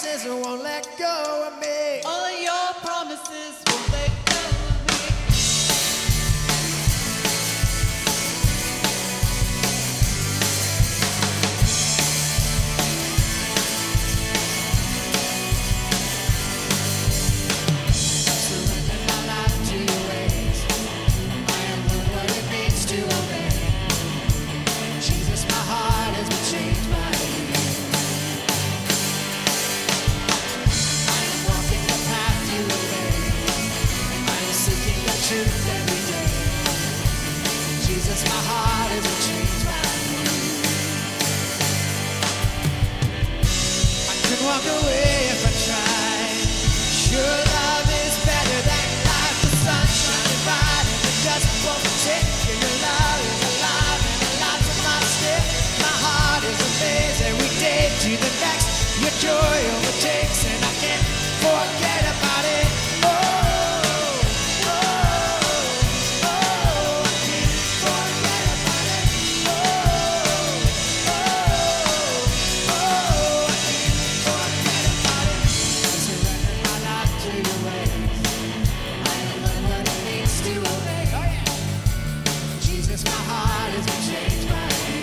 promises won't let go of me. All of your promises won't let go of me. Surrender my life to your ways. I have learned what it means to obey. Jesus, my heart has been changed by you. I am walking the path you have made. I am seeking the truth every day. Jesus, my heart has been changed by you. I could walk away if I tried. Your love is better than life. The sun shining bright and it just won't take. Your love is alive and it lights up my step. My heart is amazed every day to the next. Your joy overtakes and I can't forget about it. Oh, oh, oh, I can't forget about it. Oh, oh, oh, I can't forget about it. Surrender my life to your ways. I have learned what it means to obey. Oh, yeah. Jesus, my heart has been changed by you.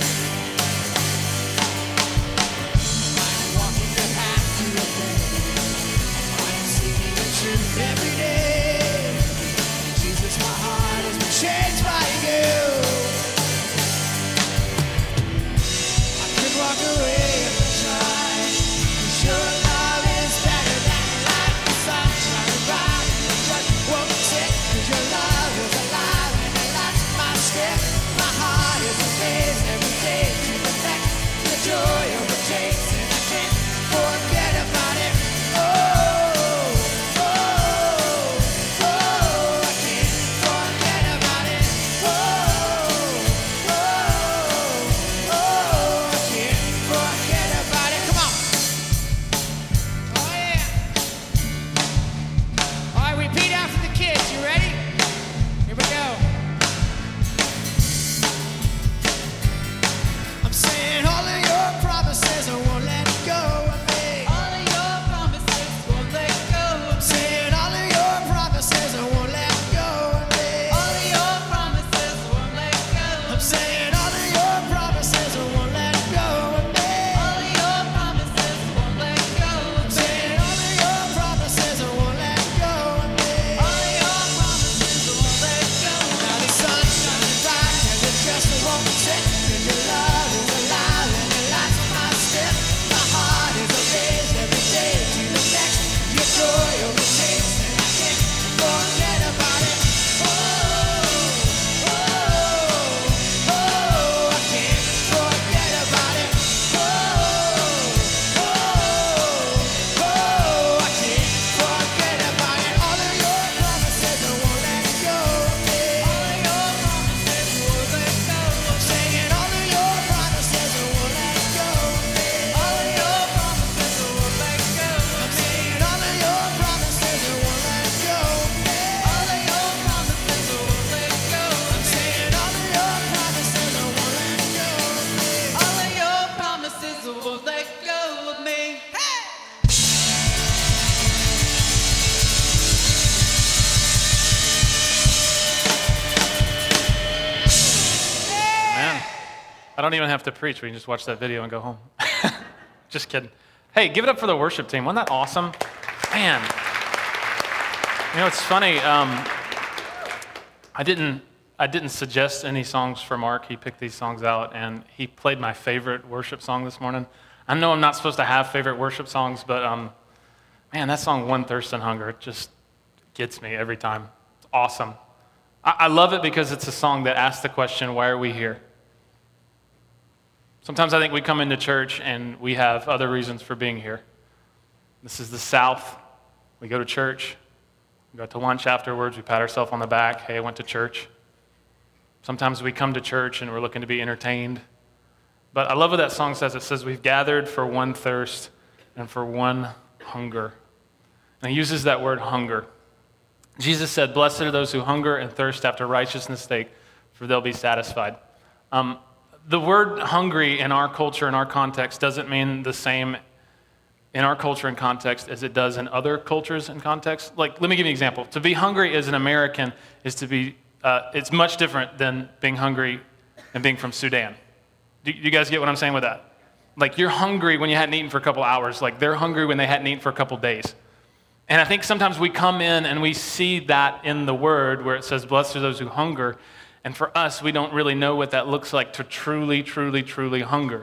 I am walking the path you have made. I am seeking the truth every day. Jesus, my heart has been changed by you. I could walk away if I tried. 'Cause your love is better than life. The sun shining bright and it just won't take. 'Cause your love is alive and it lights my step. My heart is amazed every day to the next. The joy overtakes and I can't forget about it. Oh, oh, oh, I can't forget about it. Oh, oh, oh, I can't forget about it. Come on. Oh, yeah. All right, repeat after the kids. You ready? Here we go. I'm saying all of your promises I won't let go of me. All of your promises won't let go I'm of me. saying all of your promises I won't let go of me. All of your promises won't let go I'm of me. saying all of your promises I won't let go of me. All of your promises won't let go of I'm me. saying all of your promises I won't let go of me. All of your promises won't let go of me. Now the sun's shining bright and it just won't set. 'Cause your love is alive and it lights my step. My heart is amazed every day to the next. Your joy overtakes and I can't forget about it. Oh, oh, oh, I can't forget about it. Oh, oh, oh, I can't forget about it. All of your promises I won't let go of me. All of your promises won't let go of me. Saying all of your promises I won't let go of me. All of your promises won't let go of me. Saying all of your promises I won't let go of me. All of your promises won't let go of me. Saying all of your promises I won't let go of me. All of your promises won't let go of me. Hey! Man, I don't even have to preach. We can just watch that video and go home. Just kidding. Hey, give it up for the worship team. Wasn't that awesome? Man. You know, it's funny. I didn't suggest any songs for Mark. He picked these songs out, and he played my favorite worship song this morning. I know I'm not supposed to have favorite worship songs, but man, that song, One Thirst and Hunger, it just gets me every time. It's awesome. I love it because it's a song that asks the question, why are we here? Sometimes I think we come into church and we have other reasons for being here. This is the South. We go to church. We go to lunch afterwards. We pat ourselves on the back. Hey, I went to church. Sometimes we come to church and we're looking to be entertained. But I love what that song says. It says, we've gathered for one thirst and for one hunger. And he uses that word hunger. Jesus said, blessed are those who hunger and thirst after righteousness' sake, for they'll be satisfied. The word hungry in our culture, in our context, doesn't mean the same in our culture and context as it does in other cultures and contexts. Like, let me give you an example. To be hungry as an American is to be, it's much different than being hungry and being from Sudan. Do you guys get what I'm saying with that? Like, you're hungry when you hadn't eaten for a couple hours. Like, they're hungry when they hadn't eaten for a couple days. And I think sometimes we come in and we see that in the word where it says, blessed are those who hunger. And for us, we don't really know what that looks like to truly, truly, truly hunger.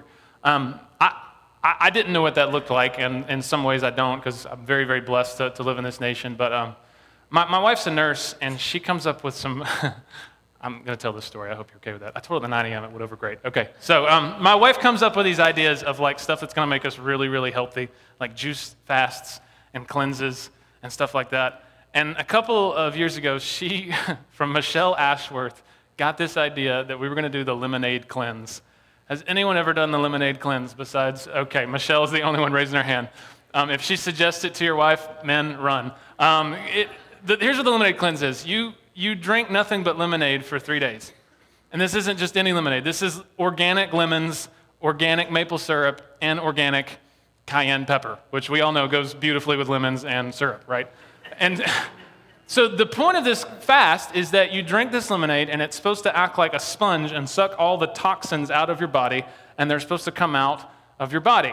I didn't know what that looked like, and in some ways I don't, because I'm very, very blessed to live in this nation. But my wife's a nurse, and she comes up with some... I'm going to tell this story. I hope you're okay with that. I told her the 9 a.m. It went over great. Okay, so my wife comes up with these ideas of like stuff that's going to make us really, really healthy, like juice fasts and cleanses and stuff like that. And a couple of years ago, she, from Michelle Ashworth, got this idea that we were going to do the lemonade cleanse. Has anyone ever done the lemonade cleanse besides, okay, Michelle's the only one raising her hand. If she suggests it to your wife, men, run. Here's what the lemonade cleanse is. You drink nothing but lemonade for 3 days. And this isn't just any lemonade. This is organic lemons, organic maple syrup, and organic cayenne pepper, which we all know goes beautifully with lemons and syrup, right? And so the point of this fast is that you drink this lemonade, and it's supposed to act like a sponge and suck all the toxins out of your body, and they're supposed to come out of your body.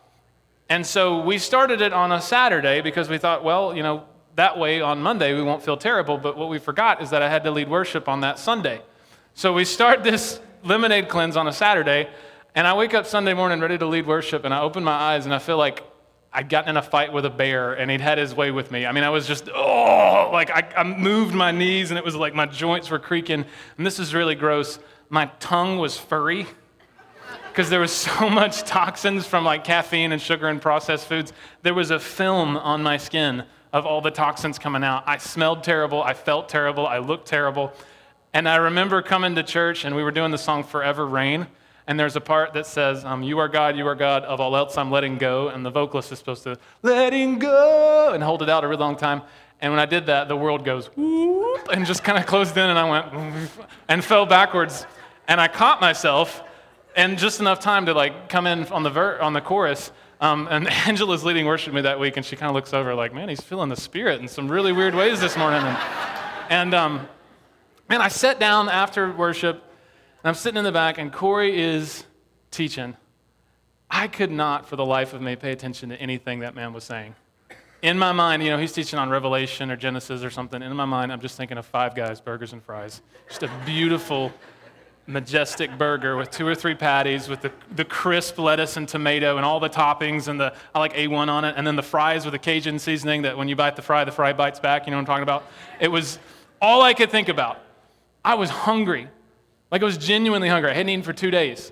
And so we started it on a Saturday because we thought, well, that way on Monday we won't feel terrible, but what we forgot is that I had to lead worship on that Sunday. So we start this lemonade cleanse on a Saturday, and I wake up Sunday morning ready to lead worship, and I open my eyes, and I feel like I'd gotten in a fight with a bear, and he'd had his way with me. I mean, I was just, I moved my knees, and it was like my joints were creaking, and this is really gross. My tongue was furry because there was so much toxins from like caffeine and sugar and processed foods. There was a film on my skin of all the toxins coming out. I smelled terrible, I felt terrible, I looked terrible. And I remember coming to church, and we were doing the song Forever Rain, and there's a part that says, you are God, of all else I'm letting go, and the vocalist is supposed to, letting go, and hold it out a really long time. And when I did that, the world goes, whoop, and just kind of closed in, and I went, and fell backwards. And I caught myself, and just enough time to like come in on the chorus. And Angela's leading worship with me that week, and she kind of looks over like, man, he's feeling the Spirit in some really weird ways this morning. And man, I sat down after worship, and I'm sitting in the back, and Corey is teaching. I could not, for the life of me, pay attention to anything that man was saying. In my mind, he's teaching on Revelation or Genesis or something. In my mind, I'm just thinking of Five Guys, burgers and fries. Just a beautiful, majestic burger with 2 or 3 patties with the crisp lettuce and tomato and all the toppings and I like A1 on it, and then the fries with the Cajun seasoning that when you bite the fry bites back. You know what I'm talking about? It was all I could think about. I was hungry. Like I was genuinely hungry. I hadn't eaten for 2 days.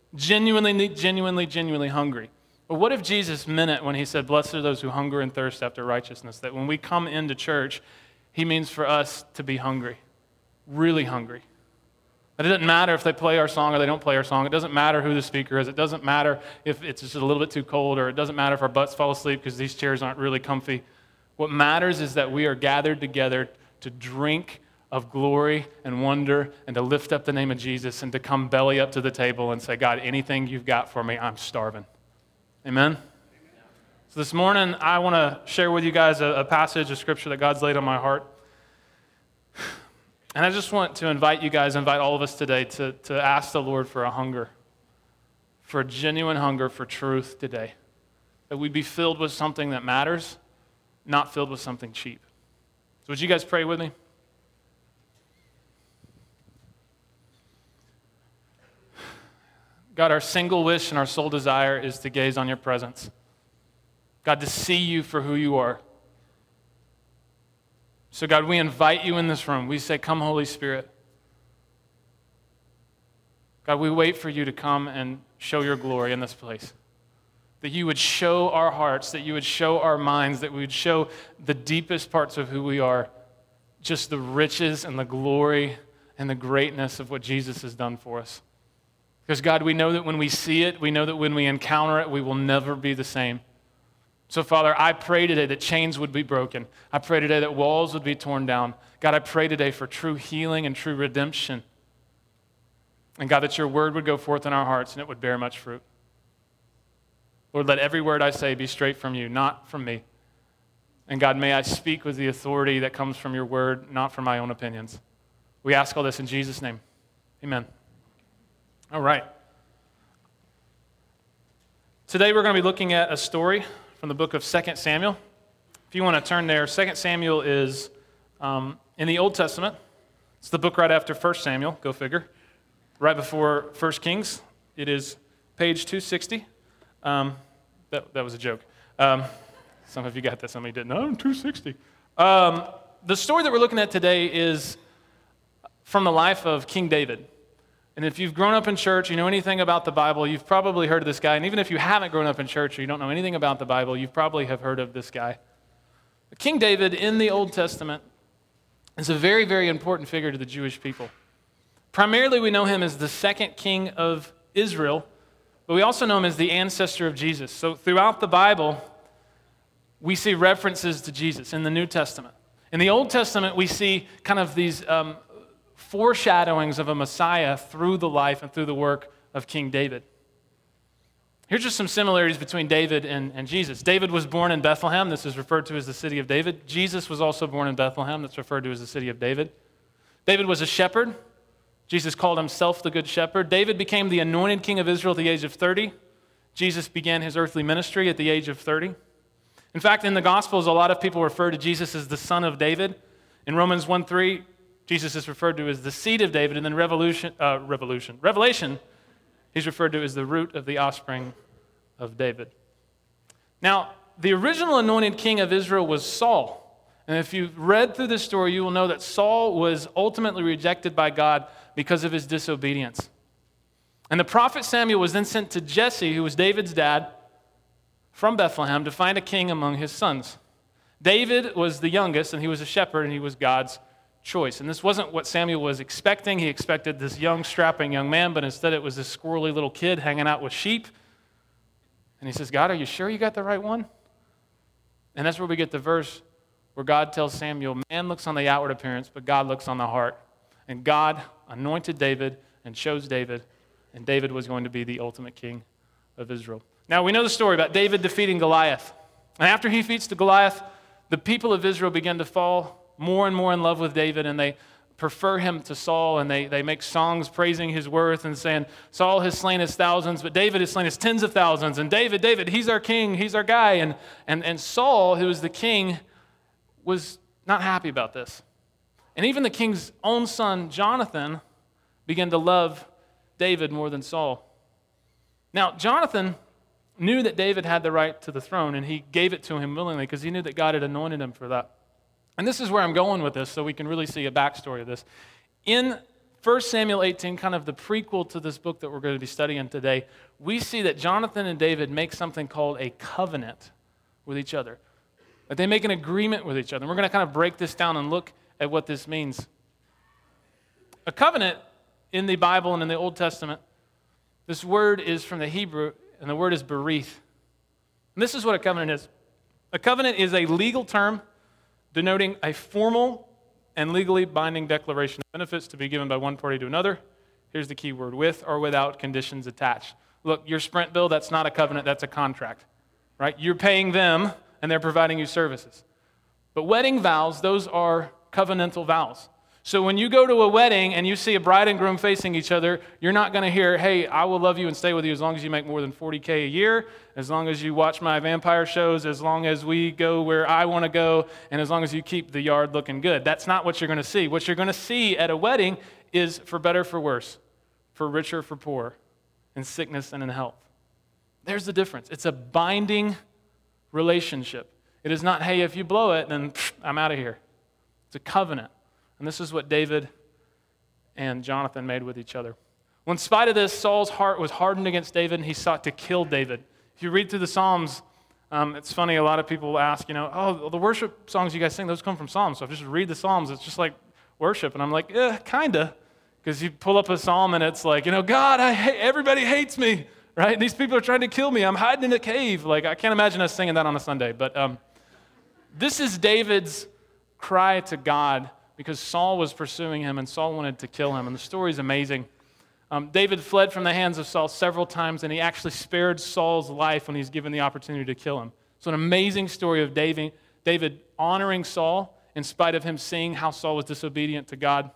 Genuinely hungry. But what if Jesus meant it when he said, blessed are those who hunger and thirst after righteousness? That when we come into church, he means for us to be hungry. Really hungry. It doesn't matter if they play our song or they don't play our song. It doesn't matter who the speaker is. It doesn't matter if it's just a little bit too cold, or it doesn't matter if our butts fall asleep because these chairs aren't really comfy. What matters is that we are gathered together to drink of glory and wonder and to lift up the name of Jesus and to come belly up to the table and say, God, anything you've got for me, I'm starving. Amen? So this morning, I want to share with you guys a passage of Scripture that God's laid on my heart. And I just want to invite all of us today to ask the Lord for a hunger, for a genuine hunger for truth today. That we'd be filled with something that matters, not filled with something cheap. So would you guys pray with me? God, our single wish and our sole desire is to gaze on your presence. God, to see you for who you are. So God, we invite you in this room. We say, come, Holy Spirit. God, we wait for you to come and show your glory in this place. That you would show our hearts, that you would show our minds, that we would show the deepest parts of who we are, just the riches and the glory and the greatness of what Jesus has done for us. Because God, we know that when we see it, we know that when we encounter it, we will never be the same. So, Father, I pray today that chains would be broken. I pray today that walls would be torn down. God, I pray today for true healing and true redemption. And God, that your word would go forth in our hearts and it would bear much fruit. Lord, let every word I say be straight from you, not from me. And God, may I speak with the authority that comes from your word, not from my own opinions. We ask all this in Jesus' name. Amen. All right. Today we're going to be looking at a story from the book of 2 Samuel. If you want to turn there, 2 Samuel is in the Old Testament. It's the book right after 1 Samuel, go figure. Right before 1 Kings. It is page 260. That was a joke. Some of you got that, some of you didn't. No, I'm 260. The story that we're looking at today is from the life of King David. And if you've grown up in church, you know anything about the Bible, you've probably heard of this guy. And even if you haven't grown up in church or you don't know anything about the Bible, you probably have heard of this guy. King David in the Old Testament is a very, very important figure to the Jewish people. Primarily, we know him as the second king of Israel, but we also know him as the ancestor of Jesus. So throughout the Bible, we see references to Jesus in the New Testament. In the Old Testament, we see kind of these foreshadowings of a Messiah through the life and through the work of King David. Here's just some similarities between David and Jesus. David was born in Bethlehem. This is referred to as the city of David. Jesus was also born in Bethlehem. That's referred to as the city of David. David was a shepherd. Jesus called himself the Good Shepherd. David became the anointed king of Israel at the age of 30. Jesus began his earthly ministry at the age of 30. In fact, in the Gospels, a lot of people refer to Jesus as the son of David. In Romans 1:3, Jesus is referred to as the seed of David, and then Revelation, he's referred to as the root of the offspring of David. Now, the original anointed king of Israel was Saul. And if you've read through this story, you will know that Saul was ultimately rejected by God because of his disobedience. And the prophet Samuel was then sent to Jesse, who was David's dad, from Bethlehem to find a king among his sons. David was the youngest, and he was a shepherd, and he was God's choice. And this wasn't what Samuel was expecting. He expected this young, strapping young man, but instead it was this squirrely little kid hanging out with sheep. And he says, God, are you sure you got the right one? And that's where we get the verse where God tells Samuel, man looks on the outward appearance, but God looks on the heart. And God anointed David and chose David, and David was going to be the ultimate king of Israel. Now, we know the story about David defeating Goliath. And after he defeats the Goliath, the people of Israel begin to fall more and more in love with David, and they prefer him to Saul, and they make songs praising his worth and saying, Saul has slain his thousands, but David has slain his tens of thousands, and David, he's our king, he's our guy. And Saul, who was the king, was not happy about this. And even the king's own son, Jonathan, began to love David more than Saul. Now, Jonathan knew that David had the right to the throne, and he gave it to him willingly because he knew that God had anointed him for that. And this is where I'm going with this so we can really see a backstory of this. In 1 Samuel 18, kind of the prequel to this book that we're going to be studying today, we see that Jonathan and David make something called a covenant with each other. That they make an agreement with each other. And we're going to kind of break this down and look at what this means. A covenant in the Bible and in the Old Testament, this word is from the Hebrew, and the word is berith. And this is what a covenant is. A covenant is a legal term denoting a formal and legally binding declaration of benefits to be given by one party to another. Here's the key word, with or without conditions attached. Look, your Sprint bill, that's not a covenant, that's a contract, right? You're paying them, and they're providing you services. But wedding vows, those are covenantal vows. So when you go to a wedding and you see a bride and groom facing each other, you're not going to hear, hey, I will love you and stay with you as long as you make more than $40K a year, as long as you watch my vampire shows, as long as we go where I want to go, and as long as you keep the yard looking good. That's not what you're going to see. What you're going to see at a wedding is for better, for worse, for richer, for poor, in sickness and in health. There's the difference. It's a binding relationship. It is not, hey, if you blow it, then I'm out of here. It's a covenant. And this is what David and Jonathan made with each other. Well, in spite of this, Saul's heart was hardened against David, and he sought to kill David. If you read through the Psalms, it's funny, a lot of people ask, oh, the worship songs you guys sing, those come from Psalms. So if you just read the Psalms, it's just like worship. And I'm like, kinda. Because you pull up a Psalm, and it's like, God, everybody hates me, right? These people are trying to kill me. I'm hiding in a cave. Like, I can't imagine us singing that on a Sunday. But this is David's cry to God, because Saul was pursuing him, and Saul wanted to kill him. And the story is amazing. David fled from the hands of Saul several times, and he actually spared Saul's life when he's given the opportunity to kill him. So an amazing story of David honoring Saul in spite of him seeing how Saul was disobedient to God.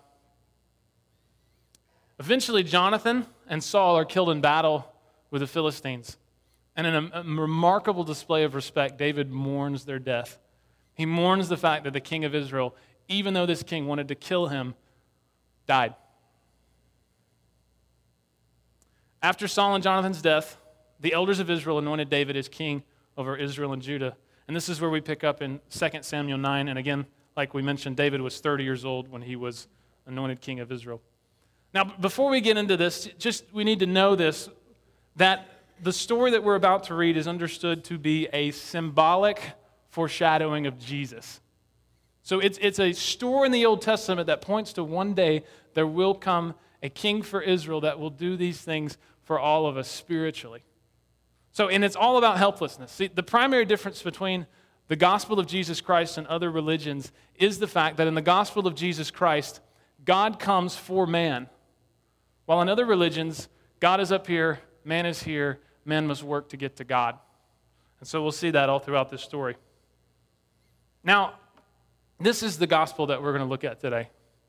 Eventually, Jonathan and Saul are killed in battle with the Philistines. And in a remarkable display of respect, David mourns their death. He mourns the fact that the king of Israel, even though this king wanted to kill him, died. After Saul and Jonathan's death, the elders of Israel anointed David as king over Israel and Judah. And this is where we pick up in 2 Samuel 9. And again, like we mentioned, David was 30 years old when he was anointed king of Israel. Now, before we get into this, we need to know this, that the story that we're about to read is understood to be a symbolic foreshadowing of Jesus. So it's a story in the Old Testament that points to one day there will come a king for Israel that will do these things for all of us spiritually. So, and it's all about helplessness. See, the primary difference between the gospel of Jesus Christ and other religions is the fact that in the gospel of Jesus Christ, God comes for man. While in other religions, God is up here, man is here, man must work to get to God. And so we'll see that all throughout this story. Now, this is the gospel that we're going to look at today.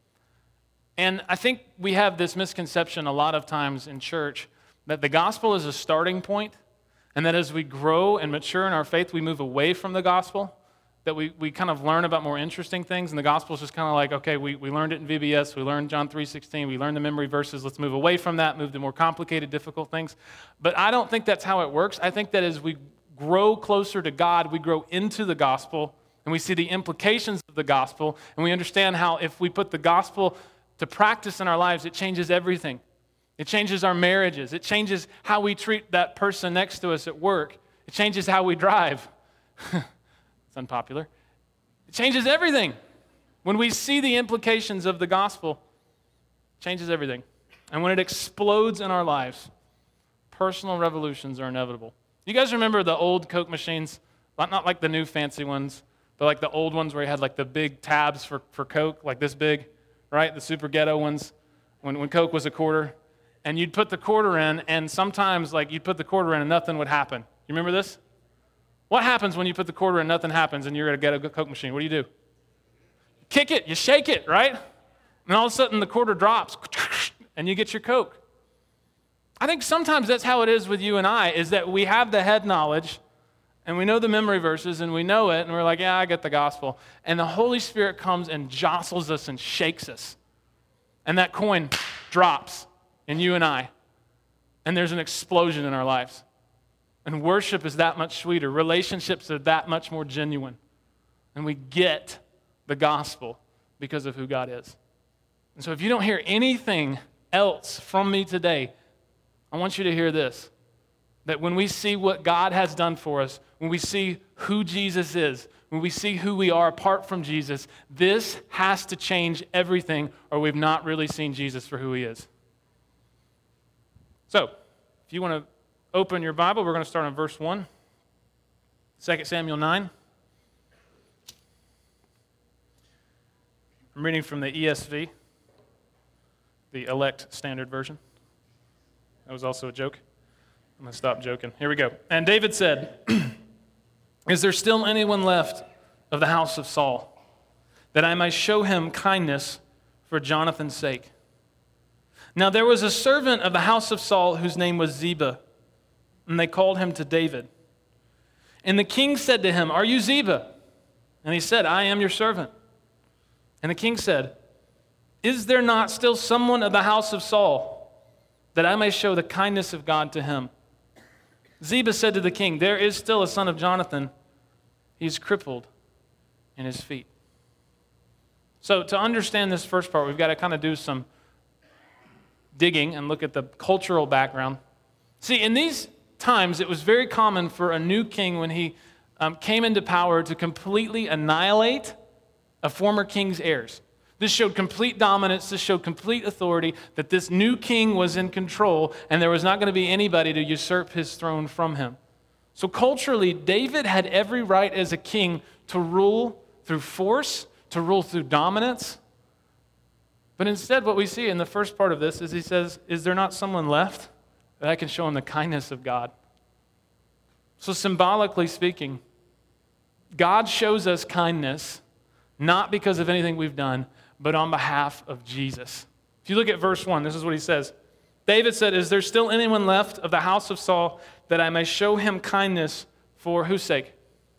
And I think we have this misconception a lot of times in church that the gospel is a starting point, and that as we grow and mature in our faith, we move away from the gospel, that we kind of learn about more interesting things, and the gospel is just kind of like, okay, we learned it in VBS, we learned John 3:16, we learned the memory verses, let's move away from that, move to more complicated, difficult things. But I don't think that's how it works. I think that as we grow closer to God, we grow into the gospel, and we see the implications of the gospel, and we understand how if we put the gospel to practice in our lives, it changes everything. It changes our marriages. It changes how we treat that person next to us at work. It changes how we drive. It's unpopular. It changes everything. When we see the implications of the gospel, it changes everything. And when it explodes in our lives, personal revolutions are inevitable. You guys remember the old Coke machines? Not like the new fancy ones, but like the old ones where you had like the big tabs for Coke, like this big, right? The super ghetto ones, when Coke was a quarter. And you'd put the quarter in, and sometimes like you'd put the quarter in and nothing would happen. You remember this? What happens when you put the quarter in and nothing happens and you're going to get a Coke machine? What do? You kick it, you shake it, right? And all of a sudden the quarter drops, and you get your Coke. I think sometimes that's how it is with you and I, is that we have the head knowledge, and we know the memory verses, and we know it, and we're like, yeah, I get the gospel. And the Holy Spirit comes and jostles us and shakes us. And that coin drops in you and I. And there's an explosion in our lives. And worship is that much sweeter. Relationships are that much more genuine. And we get the gospel because of who God is. And so if you don't hear anything else from me today, I want you to hear this. That when we see what God has done for us, when we see who Jesus is, when we see who we are apart from Jesus, this has to change everything, or we've not really seen Jesus for who he is. So, if you want to open your Bible, we're going to start on verse 1, 2 Samuel 9. I'm reading from the ESV, the Elect Standard Version. That was also a joke. I'm going to stop joking. Here we go. And David said, "Is there still anyone left of the house of Saul, that I might show him kindness for Jonathan's sake? Now there was a servant of the house of Saul whose name was Ziba, and they called him to David. And the king said to him, 'Are you Ziba?' And he said, 'I am your servant.' And the king said, 'Is there not still someone of the house of Saul, that I may show the kindness of God to him?' Ziba said to the king, 'There is still a son of Jonathan. He is crippled in his feet.'" So to understand this first part, we've got to kind of do some digging and look at the cultural background. See, in these times, it was very common for a new king, when he came into power, to completely annihilate a former king's heirs. This showed complete dominance, this showed complete authority, that this new king was in control, and there was not going to be anybody to usurp his throne from him. So culturally, David had every right as a king to rule through force, to rule through dominance. But instead, what we see in the first part of this is he says, is there not someone left that I can show him the kindness of God? So symbolically speaking, God shows us kindness not because of anything we've done, but on behalf of Jesus. If you look at verse 1, this is what he says. David said, is there still anyone left of the house of Saul that I may show him kindness for whose sake?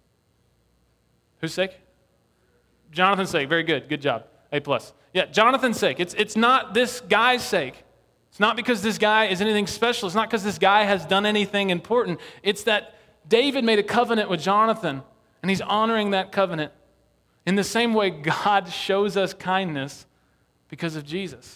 Whose sake? Jonathan's sake. Very good. Good job. A+. Yeah, Jonathan's sake. It's not this guy's sake. It's not because this guy is anything special. It's not because this guy has done anything important. It's that David made a covenant with Jonathan, and he's honoring that covenant. In the same way, God shows us kindness because of Jesus.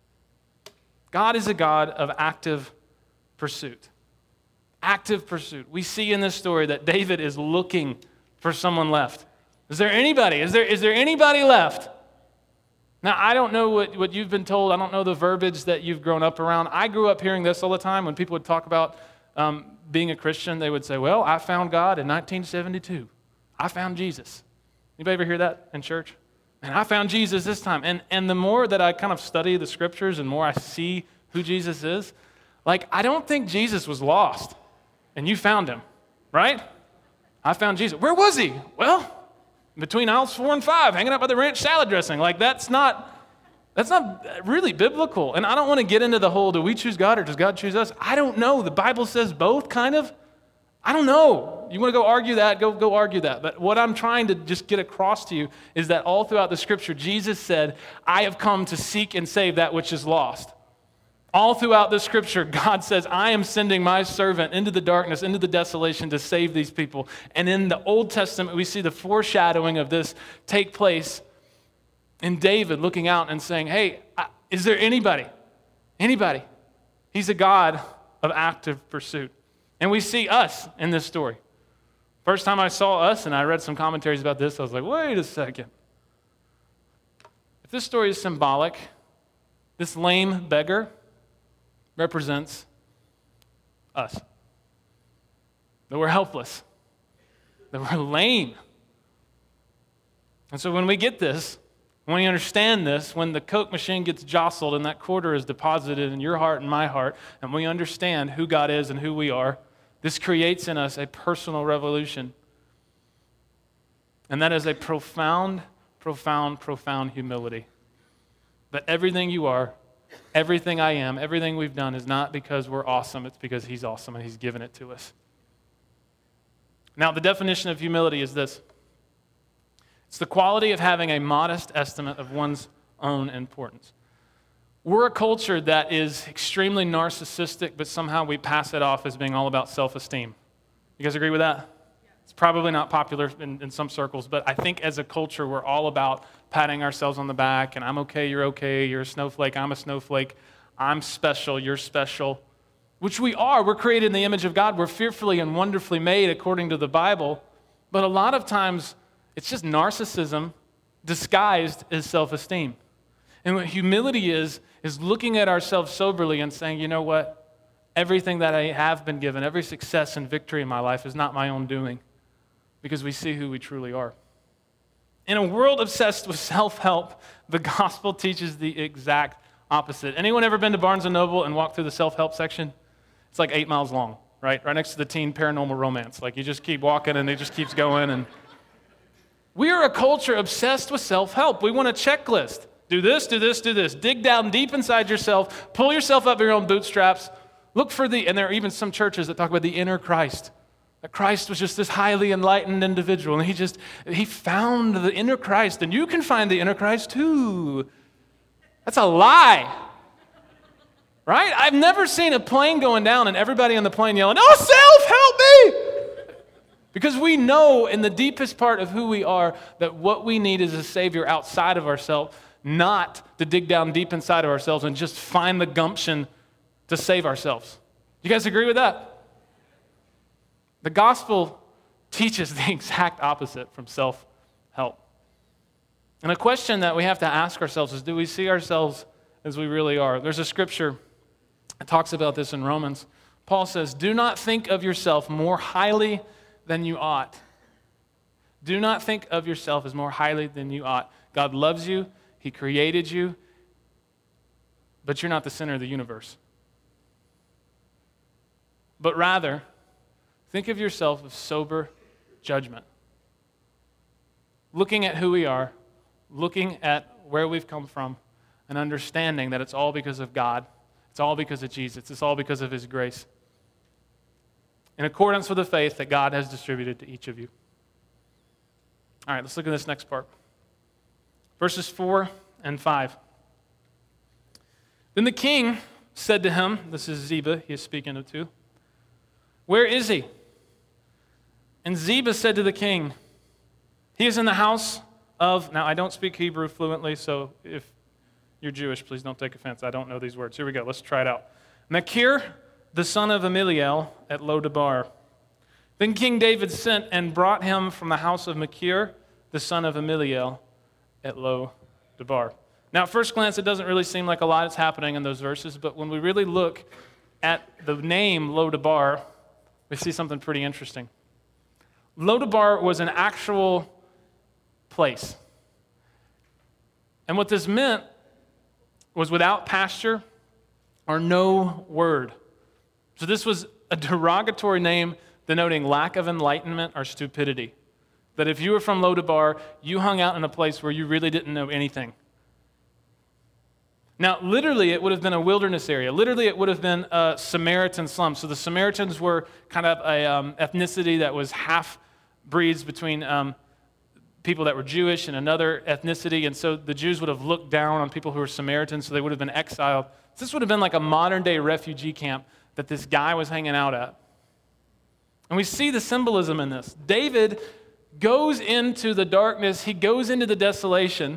God is a God of active pursuit. Active pursuit. We see in this story that David is looking for someone left. Is there anybody? Is there anybody left? Now, I don't know what you've been told. I don't know the verbiage that you've grown up around. I grew up hearing this all the time. When people would talk about being a Christian, they would say, well, I found God in 1972. I found Jesus. Anybody ever hear that in church? And I found Jesus this time. And the more that I kind of study the scriptures and more I see who Jesus is, like, I don't think Jesus was lost and you found him, right? I found Jesus. Where was he? Well, between aisles 4 and 5, hanging out by the ranch salad dressing. Like, that's not really biblical. And I don't want to get into the whole, do we choose God or does God choose us? I don't know. The Bible says both, kind of. I don't know. You want to go argue that, go argue that. But what I'm trying to just get across to you is that all throughout the scripture, Jesus said, I have come to seek and save that which is lost. All throughout the scripture, God says, I am sending my servant into the darkness, into the desolation to save these people. And in the Old Testament, we see the foreshadowing of this take place in David looking out and saying, hey, is there anybody? Anybody? He's a God of active pursuit. And we see us in this story. First time I saw us, and I read some commentaries about this, I was like, wait a second. If this story is symbolic, this lame beggar represents us. That we're helpless. That we're lame. And so when we get this, when we understand this, when the Coke machine gets jostled and that quarter is deposited in your heart and my heart, and we understand who God is and who we are, this creates in us a personal revolution. And that is a profound, profound, profound humility. That everything you are, everything I am, everything we've done is not because we're awesome, it's because he's awesome and he's given it to us. Now, the definition of humility is this. It's the quality of having a modest estimate of one's own importance. We're a culture that is extremely narcissistic, but somehow we pass it off as being all about self-esteem. You guys agree with that? It's probably not popular in some circles, but I think as a culture, we're all about patting ourselves on the back, and I'm okay, you're a snowflake, I'm a snowflake, I'm special, you're special, which we are. We're created in the image of God. We're fearfully and wonderfully made according to the Bible, but a lot of times it's just narcissism disguised as self-esteem. And what humility is looking at ourselves soberly and saying, you know what? Everything that I have been given, every success and victory in my life is not my own doing, because we see who we truly are. In a world obsessed with self-help, the gospel teaches the exact opposite. Anyone ever been to Barnes & Noble and walked through the self-help section? It's like 8 miles long, right? Right next to the teen paranormal romance. Like, you just keep walking and it just keeps going. And we are a culture obsessed with self-help. We want a checklist. Do this, do this, do this. Dig down deep inside yourself. Pull yourself up your own bootstraps. Look for and there are even some churches that talk about the inner Christ. That Christ was just this highly enlightened individual, and he found the inner Christ, and you can find the inner Christ too. That's a lie. Right? I've never seen a plane going down and everybody on the plane yelling, oh, self, help me! Because we know in the deepest part of who we are that what we need is a Savior outside of ourselves, not to dig down deep inside of ourselves and just find the gumption to save ourselves. You guys agree with that? The gospel teaches the exact opposite from self-help. And a question that we have to ask ourselves is, do we see ourselves as we really are? There's a scripture that talks about this in Romans. Paul says, do not think of yourself more highly than you ought. Do not think of yourself as more highly than you ought. God loves you. He created you. but you're not the center of the universe. But rather, think of yourself with sober judgment. Looking at who we are, looking at where we've come from, and understanding that it's all because of God. It's all because of Jesus. It's all because of His grace. In accordance with the faith that God has distributed to each of you. All right, let's look at this next part. Verses 4 and 5. Then the king said to him, this is Ziba he is speaking to, "Where is he?" And Ziba said to the king, "He is in the house of," now I don't speak Hebrew fluently, so if you're Jewish, please don't take offense. I don't know these words. Here we go. Let's try it out. "Machir, the son of Ammiel at Lo-debar. Then King David sent and brought him from the house of Machir, the son of Ammiel at Lo-debar." Now, at first glance, it doesn't really seem like a lot is happening in those verses, but when we really look at the name Lo-debar, we see something pretty interesting. Lo-debar was an actual place. And what this meant was without pasture or no word. So this was a derogatory name denoting lack of enlightenment or stupidity. That if you were from Lo-debar, you hung out in a place where you really didn't know anything. Now, literally, it would have been a wilderness area. Literally, it would have been a Samaritan slum. So the Samaritans were kind of a ethnicity that was half-breeds between people that were Jewish and another ethnicity. And so the Jews would have looked down on people who were Samaritans, so they would have been exiled. So this would have been like a modern-day refugee camp that this guy was hanging out at. And we see the symbolism in this. David goes into the darkness, he goes into the desolation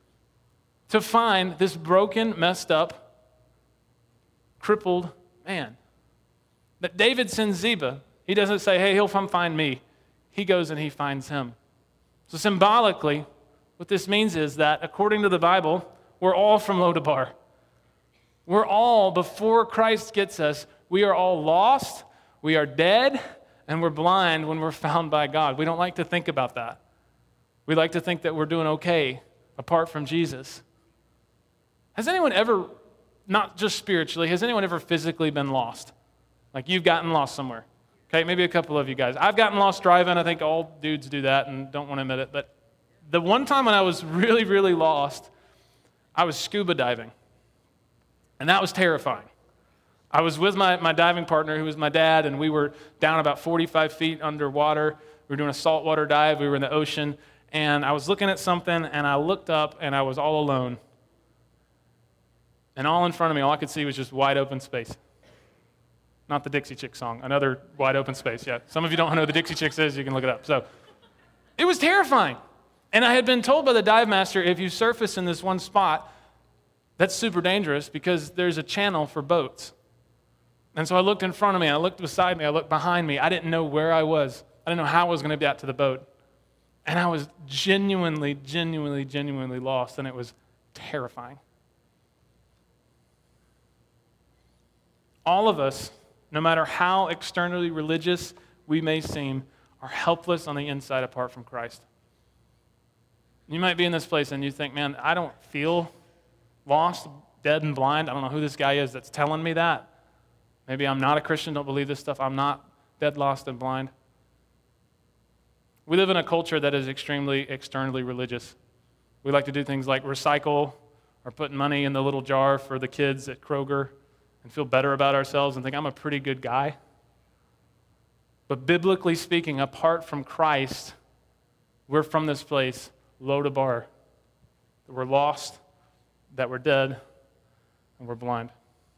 to find this broken, messed up, crippled man. But David sends Ziba. He doesn't say, "Hey, he'll come find me." He goes and he finds him. So symbolically, what this means is that according to the Bible, we're all from Lo-debar. We're all, before Christ gets us, we are all lost, we are dead, and we're blind when we're found by God. We don't like to think about that. We like to think that we're doing okay apart from Jesus. Has anyone ever, not just spiritually, has anyone ever physically been lost? Like you've gotten lost somewhere. Okay, maybe a couple of you guys. I've gotten lost driving. I think all dudes do that and don't want to admit it. But the one time when I was really, really lost, I was scuba diving. And that was terrifying. I was with my diving partner, who was my dad, and we were down about 45 feet underwater. We were doing a saltwater dive. We were in the ocean. And I was looking at something, and I looked up, and I was all alone. And all in front of me, all I could see was just wide open space. Not the Dixie Chicks song, another wide open space, yeah. Some of you don't know who the Dixie Chicks is, you can look it up. So it was terrifying. And I had been told by the dive master, if you surface in this one spot, that's super dangerous because there's a channel for boats. And so I looked in front of me, I looked beside me, I looked behind me. I didn't know where I was. I didn't know how I was going to get out to the boat. And I was genuinely lost, and it was terrifying. All of us, no matter how externally religious we may seem, are helpless on the inside apart from Christ. You might be in this place and you think, man, I don't feel lost, dead, and blind. I don't know who this guy is that's telling me that. Maybe I'm not a Christian, don't believe this stuff. I'm not dead, lost, and blind. We live in a culture that is extremely externally religious. We like to do things like recycle or put money in the little jar for the kids at Kroger and feel better about ourselves and think, I'm a pretty good guy. But biblically speaking, apart from Christ, we're from this place, Lo-debar, that we're lost, that we're dead, and we're blind.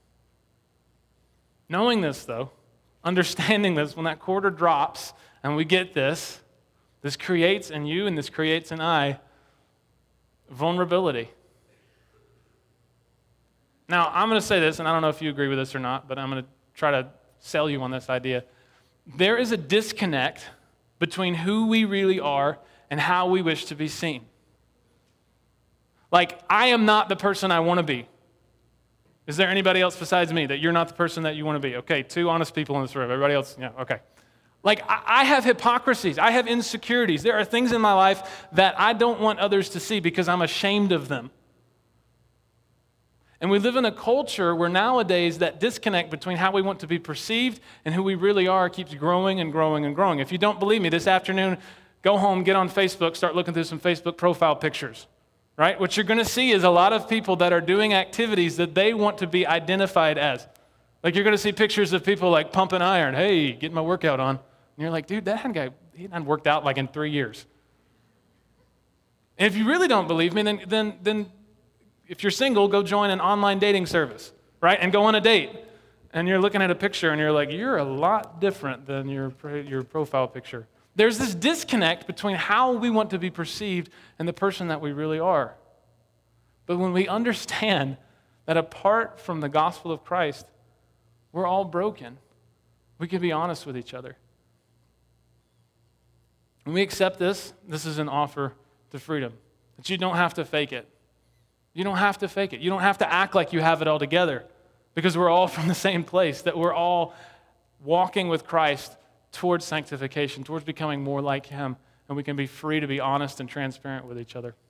Knowing this, though, understanding this, when that quarter drops and we get this creates in you and this creates in I vulnerability. Now, I'm going to say this, and I don't know if you agree with this or not, but I'm going to try to sell you on this idea. There is a disconnect between who we really are and how we wish to be seen. Like, I am not the person I want to be. Is there anybody else besides me that you're not the person that you want to be? Okay, 2 honest people in this room. Everybody else, yeah, okay. Like, I have hypocrisies. I have insecurities. There are things in my life that I don't want others to see because I'm ashamed of them. And we live in a culture where nowadays that disconnect between how we want to be perceived and who we really are keeps growing and growing and growing. If you don't believe me, this afternoon, go home, get on Facebook, start looking through some Facebook profile pictures, right? What you're going to see is a lot of people that are doing activities that they want to be identified as. Like you're going to see pictures of people like pumping iron. Hey, getting my workout on. And you're like, dude, that guy, he hadn't worked out like in 3 years. And if you really don't believe me, then if you're single, go join an online dating service, right? And go on a date. And you're looking at a picture and you're like, you're a lot different than your profile picture. There's this disconnect between how we want to be perceived and the person that we really are. But when we understand that apart from the gospel of Christ, we're all broken, we can be honest with each other. When we accept this is an offer to freedom, that you don't have to fake it. You don't have to fake it. You don't have to act like you have it all together because we're all from the same place, that we're all walking with Christ towards sanctification, towards becoming more like Him, and we can be free to be honest and transparent with each other.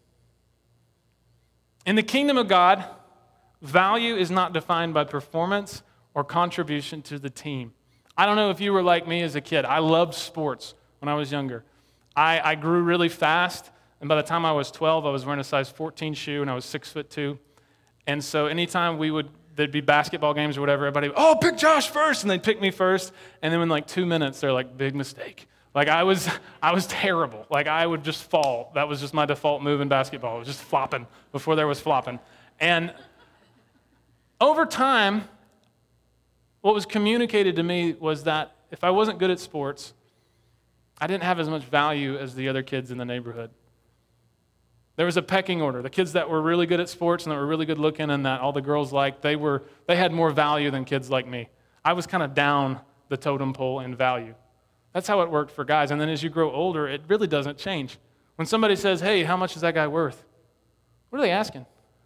In the kingdom of God, value is not defined by performance or contribution to the team. I don't know if you were like me as a kid. I loved sports when I was younger. I grew really fast, and by the time I was 12, I was wearing a size 14 shoe, and I was 6'2". And so anytime there'd be basketball games or whatever, everybody, oh, pick Josh first, and they'd pick me first, and then in like 2 minutes, they're like, big mistake. Like I was terrible. Like I would just fall. That was just my default move in basketball. It was just flopping before there was flopping. And over time, what was communicated to me was that if I wasn't good at sports, I didn't have as much value as the other kids in the neighborhood. There was a pecking order. The kids that were really good at sports and that were really good looking and that all the girls liked, they had more value than kids like me. I was kind of down the totem pole in value. That's how it worked for guys. And then as you grow older, it really doesn't change. When somebody says, hey, how much is that guy worth? What are they asking?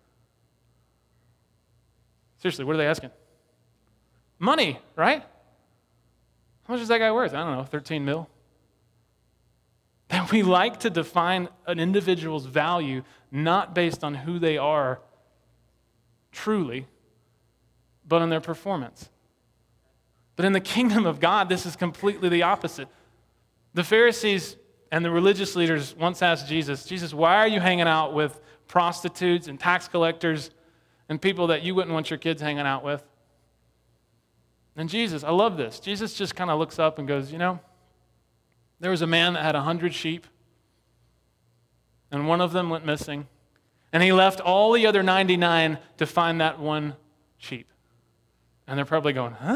Seriously, what are they asking? Money, right? How much is that guy worth? I don't know, 13 mil. And we like to define an individual's value not based on who they are truly, but on their performance. But in the kingdom of God, this is completely the opposite. The Pharisees and the religious leaders once asked Jesus, why are you hanging out with prostitutes and tax collectors and people that you wouldn't want your kids hanging out with? And Jesus, I love this. Jesus just kind of looks up and goes, there was a man that had 100 sheep, and one of them went missing, and he left all the other 99 to find that one sheep. And they're probably going, huh?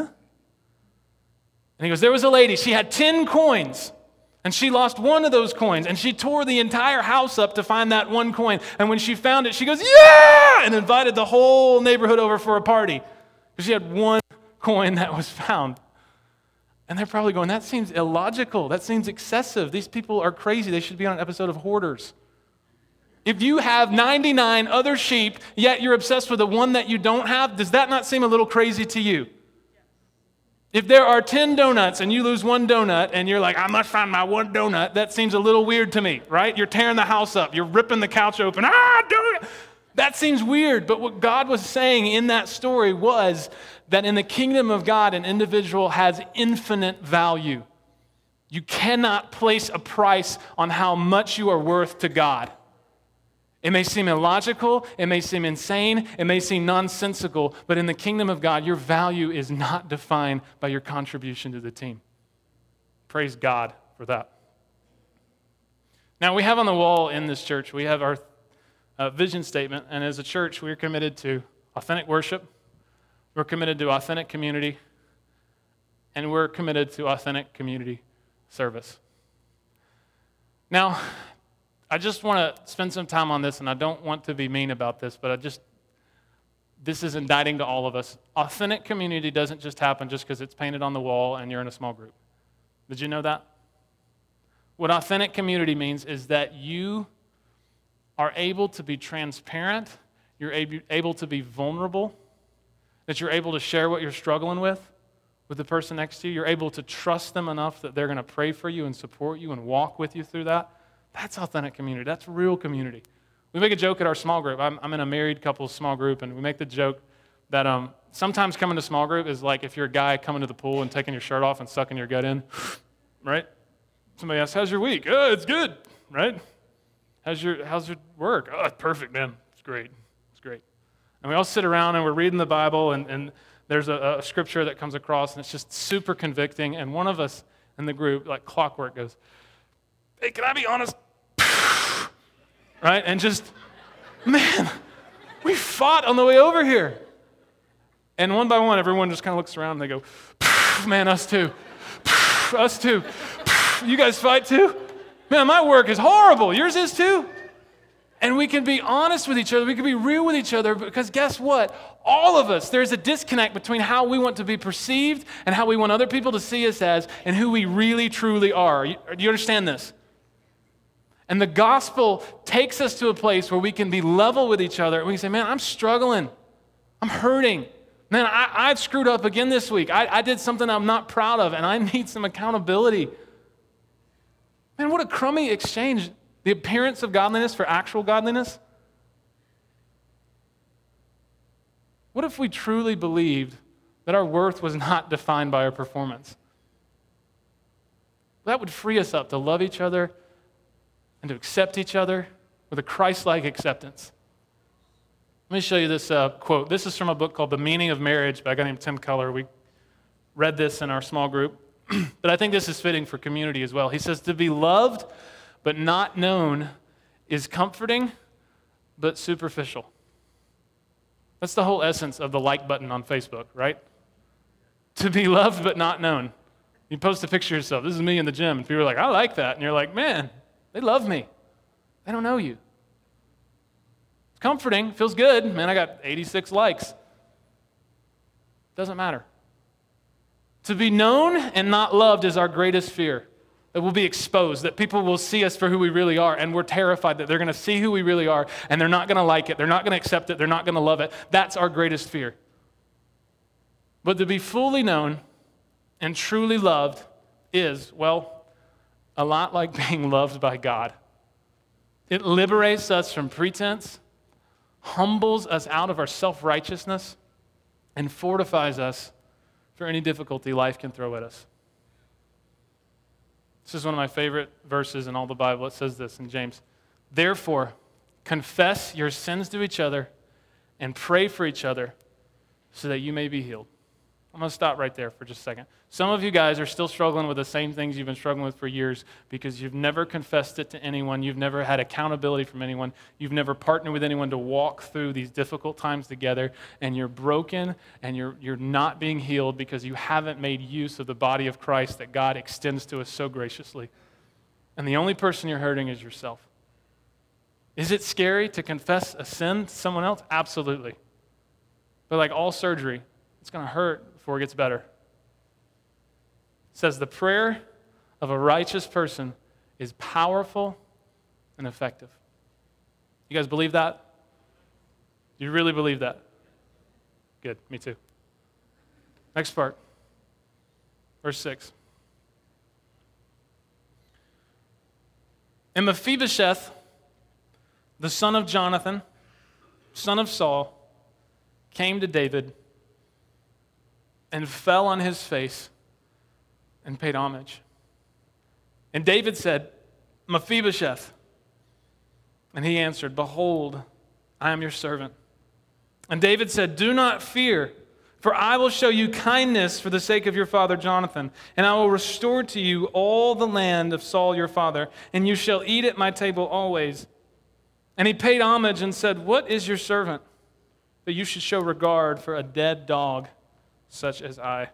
And he goes, there was a lady, she had 10 coins, and she lost one of those coins, and she tore the entire house up to find that one coin. And when she found it, she goes, yeah! And invited the whole neighborhood over for a party, because she had one coin that was found. And they're probably going, that seems illogical. That seems excessive. These people are crazy. They should be on an episode of Hoarders. If you have 99 other sheep, yet you're obsessed with the one that you don't have, does that not seem a little crazy to you? If there are 10 donuts and you lose one donut and you're like, I must find my one donut, that seems a little weird to me, right? You're tearing the house up. You're ripping the couch open. That seems weird. But what God was saying in that story was that in the kingdom of God, an individual has infinite value. You cannot place a price on how much you are worth to God. It may seem illogical, it may seem insane, it may seem nonsensical, but in the kingdom of God, your value is not defined by your contribution to the team. Praise God for that. Now, we have on the wall in this church, we have our vision statement, and as a church, we are committed to authentic worship, we're committed to authentic community, and we're committed to authentic community service. Now, I just want to spend some time on this, and I don't want to be mean about this, but this is indicting to all of us. Authentic community doesn't just happen just because it's painted on the wall and you're in a small group. Did you know that? What authentic community means is that you are able to be transparent, you're able to be vulnerable, that you're able to share what you're struggling with the person next to you. You're able to trust them enough that they're going to pray for you and support you and walk with you through that. That's authentic community. That's real community. We make a joke at our small group. I'm in a married couple's small group, and we make the joke that sometimes coming to small group is like if you're a guy coming to the pool and taking your shirt off and sucking your gut in, right? Somebody asks, how's your week? Oh, it's good, right? How's your work? Oh, it's perfect, man. It's great. It's great. And we all sit around and we're reading the Bible, and there's a scripture that comes across, and it's just super convicting. And one of us in the group, like clockwork, goes, hey, can I be honest? Right? And just, man, we fought on the way over here. And one by one, everyone just kind of looks around and they go, man, us too. Us too. You guys fight too? Man, my work is horrible. Yours is too? And we can be honest with each other. We can be real with each other because guess what? All of us, there's a disconnect between how we want to be perceived and how we want other people to see us as and who we really, truly are. Do you understand this? And the gospel takes us to a place where we can be level with each other and we can say, man, I'm struggling. I'm hurting. Man, I've screwed up again this week. I did something I'm not proud of and I need some accountability. Man, what a crummy exchange. The appearance of godliness for actual godliness? What if we truly believed that our worth was not defined by our performance? That would free us up to love each other and to accept each other with a Christ-like acceptance. Let me show you this quote. This is from a book called The Meaning of Marriage by a guy named Tim Keller. We read this in our small group, but I think this is fitting for community as well. He says, to be loved but not known is comforting but superficial. That's the whole essence of the like button on Facebook, right? To be loved but not known. You post a picture of yourself. This is me in the gym. And people are like, I like that. And you're like, man, they love me. They don't know you. It's comforting. Feels good. Man, I got 86 likes. Doesn't matter. To be known and not loved is our greatest fear. That we'll be exposed, that people will see us for who we really are, and we're terrified that they're going to see who we really are, and they're not going to like it, they're not going to accept it, they're not going to love it. That's our greatest fear. But to be fully known and truly loved is, well, a lot like being loved by God. It liberates us from pretense, humbles us out of our self-righteousness, and fortifies us for any difficulty life can throw at us. This is one of my favorite verses in all the Bible. It says this in James. Therefore, confess your sins to each other and pray for each other so that you may be healed. I'm going to stop right there for just a second. Some of you guys are still struggling with the same things you've been struggling with for years because you've never confessed it to anyone. You've never had accountability from anyone. You've never partnered with anyone to walk through these difficult times together, and you're broken and you're not being healed because you haven't made use of the body of Christ that God extends to us so graciously. And the only person you're hurting is yourself. Is it scary to confess a sin to someone else? Absolutely. But like all surgery, it's going to hurt before it gets better. It says the prayer of a righteous person is powerful and effective. You guys believe that? Do you really believe that? Good, me too. Next part, verse 6. And Mephibosheth, the son of Jonathan, son of Saul, came to David and fell on his face and paid homage. And David said, Mephibosheth. And he answered, behold, I am your servant. And David said, do not fear, for I will show you kindness for the sake of your father Jonathan, and I will restore to you all the land of Saul your father, and you shall eat at my table always. And he paid homage and said, what is your servant, that you should show regard for a dead dog such as I?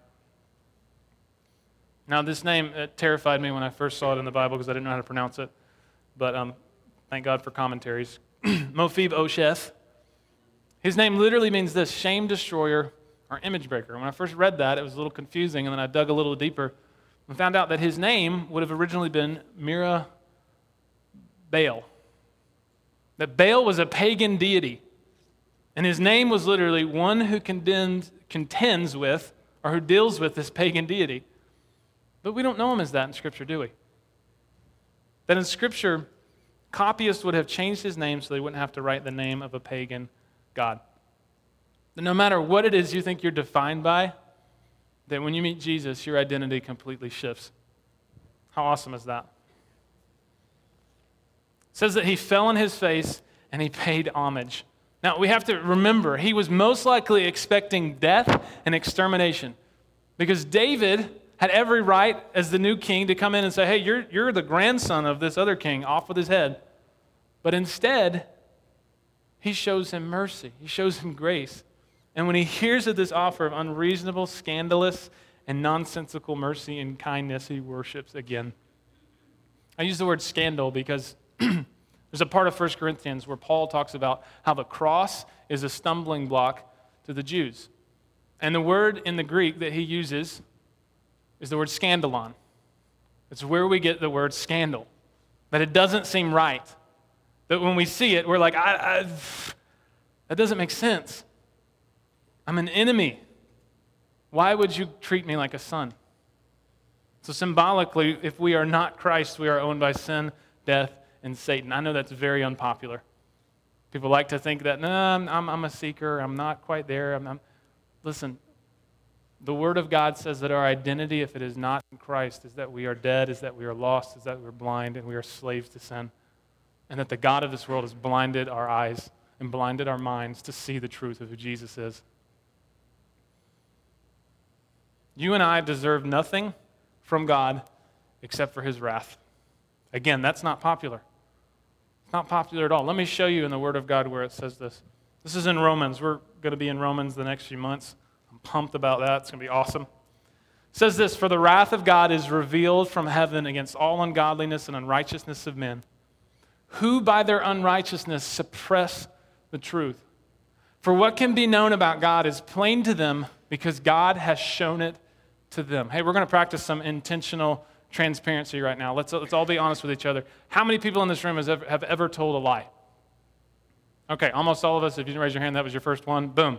Now, this name terrified me when I first saw it in the Bible because I didn't know how to pronounce it. But thank God for commentaries. Mephibosheth. His name literally means this, shame destroyer or image breaker. When I first read that, it was a little confusing, and then I dug a little deeper and found out that his name would have originally been Mira Baal. That Baal was a pagan deity. And his name was literally one who contends with, or who deals with this pagan deity. But we don't know him as that in Scripture, do we? That in Scripture, copyists would have changed his name so they wouldn't have to write the name of a pagan god. That no matter what it is you think you're defined by, that when you meet Jesus, your identity completely shifts. How awesome is that? It says that he fell on his face and he paid homage. Now, we have to remember, he was most likely expecting death and extermination because David had every right as the new king to come in and say, hey, you're the grandson of this other king, off with his head. But instead, he shows him mercy. He shows him grace. And when he hears of this offer of unreasonable, scandalous, and nonsensical mercy and kindness, he worships again. I use the word scandal because there's a part of 1 Corinthians where Paul talks about how the cross is a stumbling block to the Jews. And the word in the Greek that he uses is the word scandalon. It's where we get the word scandal. That it doesn't seem right. That when we see it, we're like, that doesn't make sense. I'm an enemy. Why would you treat me like a son? So symbolically, if we are not Christ, we are owned by sin, death, and Satan. I know that's very unpopular. People like to think that, no, I'm a seeker. I'm not quite there. Listen, the Word of God says that our identity, if it is not in Christ, is that we are dead, is that we are lost, is that we're blind, and we are slaves to sin. And that the God of this world has blinded our eyes and blinded our minds to see the truth of who Jesus is. You and I deserve nothing from God except for his wrath. Again, that's not popular. It's not popular at all. Let me show you in the Word of God where it says this. This is in Romans. We're going to be in Romans the next few months. I'm pumped about that. It's going to be awesome. It says this, for the wrath of God is revealed from heaven against all ungodliness and unrighteousness of men, who by their unrighteousness suppress the truth. For what can be known about God is plain to them because God has shown it to them. Hey, we're going to practice some intentional transparency right now. Let's all be honest with each other. How many people in this room have ever told a lie? Okay, almost all of us. If you didn't raise your hand, that was your first one. Boom.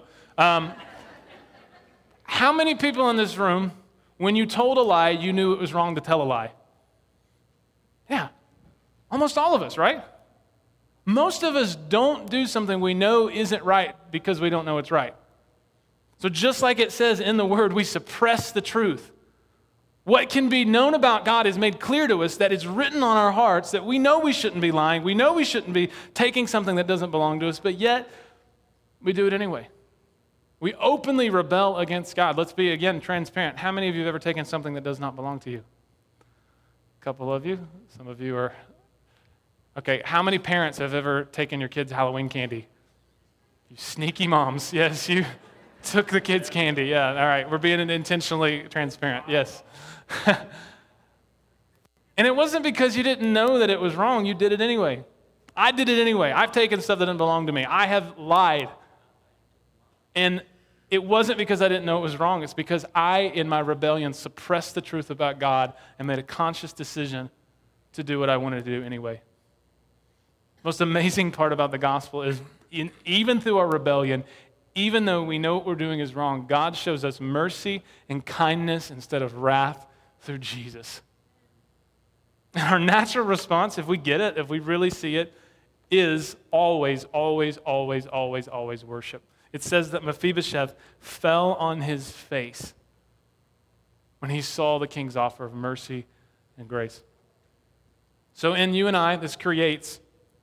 How many people in this room, when you told a lie, you knew it was wrong to tell a lie? Yeah, almost all of us, right? Most of us don't do something we know isn't right because we don't know it's right. So just like it says in the Word, we suppress the truth. What can be known about God is made clear to us, that it's written on our hearts, that we know we shouldn't be lying, we know we shouldn't be taking something that doesn't belong to us, but yet we do it anyway. We openly rebel against God. Let's be, again, transparent. How many of you have ever taken something that does not belong to you? A couple of you. Some of you are. Okay, how many parents have ever taken your kids' Halloween candy? You sneaky moms. Yes, you took the kids' candy. Yeah, all right. We're being intentionally transparent. Yes. And it wasn't because you didn't know that it was wrong. You did it anyway. I did it anyway. I've taken stuff that didn't belong to me. I have lied. And it wasn't because I didn't know it was wrong. It's because I, in my rebellion, suppressed the truth about God and made a conscious decision to do what I wanted to do anyway. Most amazing part about the gospel is even through our rebellion, even though we know what we're doing is wrong, God shows us mercy and kindness instead of wrath through Jesus. And our natural response, if we get it, if we really see it, is always, always, always, always, always worship. It says that Mephibosheth fell on his face when he saw the king's offer of mercy and grace. So in you and I, this creates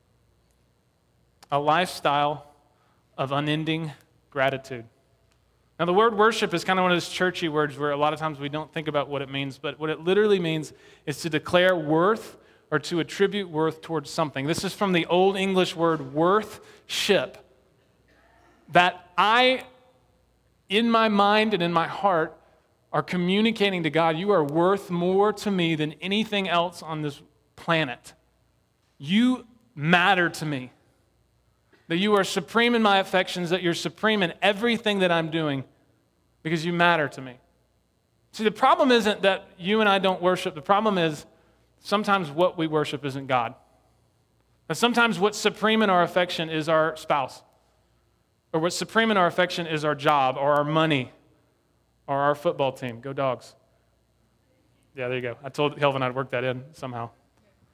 a lifestyle of unending gratitude. Now, the word worship is kind of one of those churchy words where a lot of times we don't think about what it means, but what it literally means is to declare worth or to attribute worth towards something. This is from the Old English word worth-ship. That I, in my mind and in my heart, are communicating to God, you are worth more to me than anything else on this planet. You matter to me. That you are supreme in my affections, that you're supreme in everything that I'm doing because you matter to me. See, the problem isn't that you and I don't worship. The problem is sometimes what we worship isn't God. And sometimes what's supreme in our affection is our spouse. Or what's supreme in our affection is our job or our money or our football team. Go Dogs. Yeah, there you go. I told Helvin I'd work that in somehow.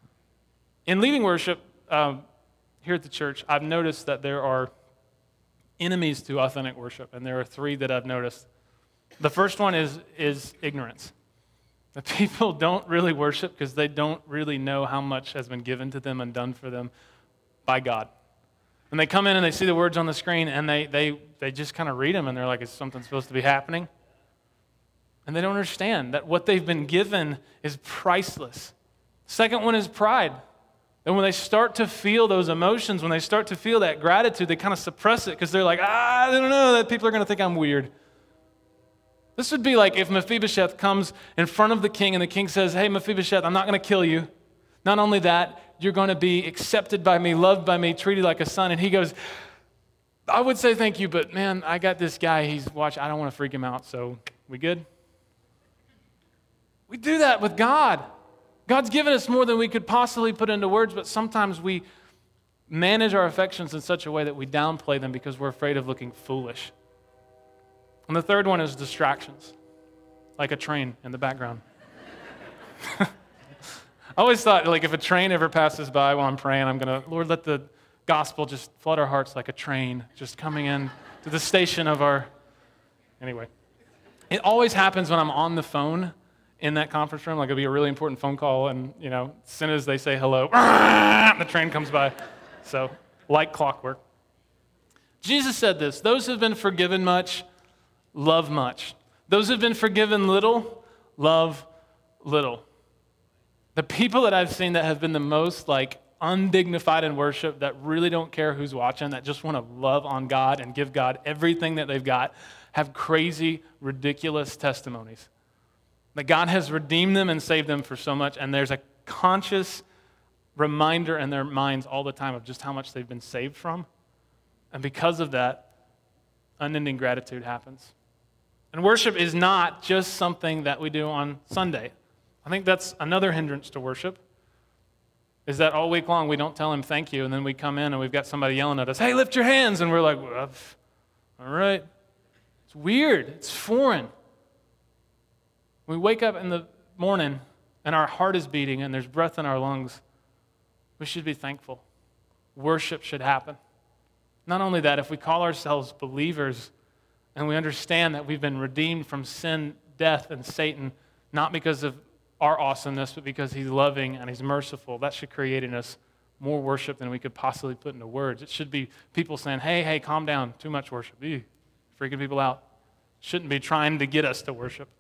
In leading worship, here at the church, I've noticed that there are enemies to authentic worship, and there are three that I've noticed. The first one is ignorance. The people don't really worship because they don't really know how much has been given to them and done for them by God. And they come in and they see the words on the screen and they just kind of read them and they're like, is something supposed to be happening? And they don't understand that what they've been given is priceless. Second one is pride. And when they start to feel those emotions, when they start to feel that gratitude, they kind of suppress it because they're like, I don't know, that people are going to think I'm weird. This would be like if Mephibosheth comes in front of the king and the king says, hey, Mephibosheth, I'm not going to kill you. Not only that, you're going to be accepted by me, loved by me, treated like a son. And he goes, I would say thank you, but man, I got this guy. I don't want to freak him out, so we good? We do that with God. God's given us more than we could possibly put into words, but sometimes we manage our affections in such a way that we downplay them because we're afraid of looking foolish. And the third one is distractions, like a train in the background. I always thought, like, if a train ever passes by while I'm praying, I'm going to, Lord, let the gospel just flood our hearts like a train just coming in to the station of our... Anyway, it always happens when I'm on the phone in that conference room. Like, it'll be a really important phone call, and, you know, as soon as they say hello, the train comes by. So, like clockwork. Jesus said this, those who have been forgiven much, love much. Those who have been forgiven little, love little. The people that I've seen that have been the most like undignified in worship, that really don't care who's watching, that just want to love on God and give God everything that they've got, have crazy, ridiculous testimonies. That God has redeemed them and saved them for so much, and there's a conscious reminder in their minds all the time of just how much they've been saved from. And because of that, unending gratitude happens. And worship is not just something that we do on Sunday. I think that's another hindrance to worship, is that all week long we don't tell him thank you, and then we come in and we've got somebody yelling at us, hey, lift your hands, and we're like, well, all right. It's weird. It's foreign. We wake up in the morning and our heart is beating and there's breath in our lungs. We should be thankful. Worship should happen. Not only that, if we call ourselves believers and we understand that we've been redeemed from sin, death, and Satan, not because of our awesomeness, but because he's loving and he's merciful, that should create in us more worship than we could possibly put into words. It should be people saying, hey, calm down, too much worship. Ew, freaking people out. Shouldn't be trying to get us to worship.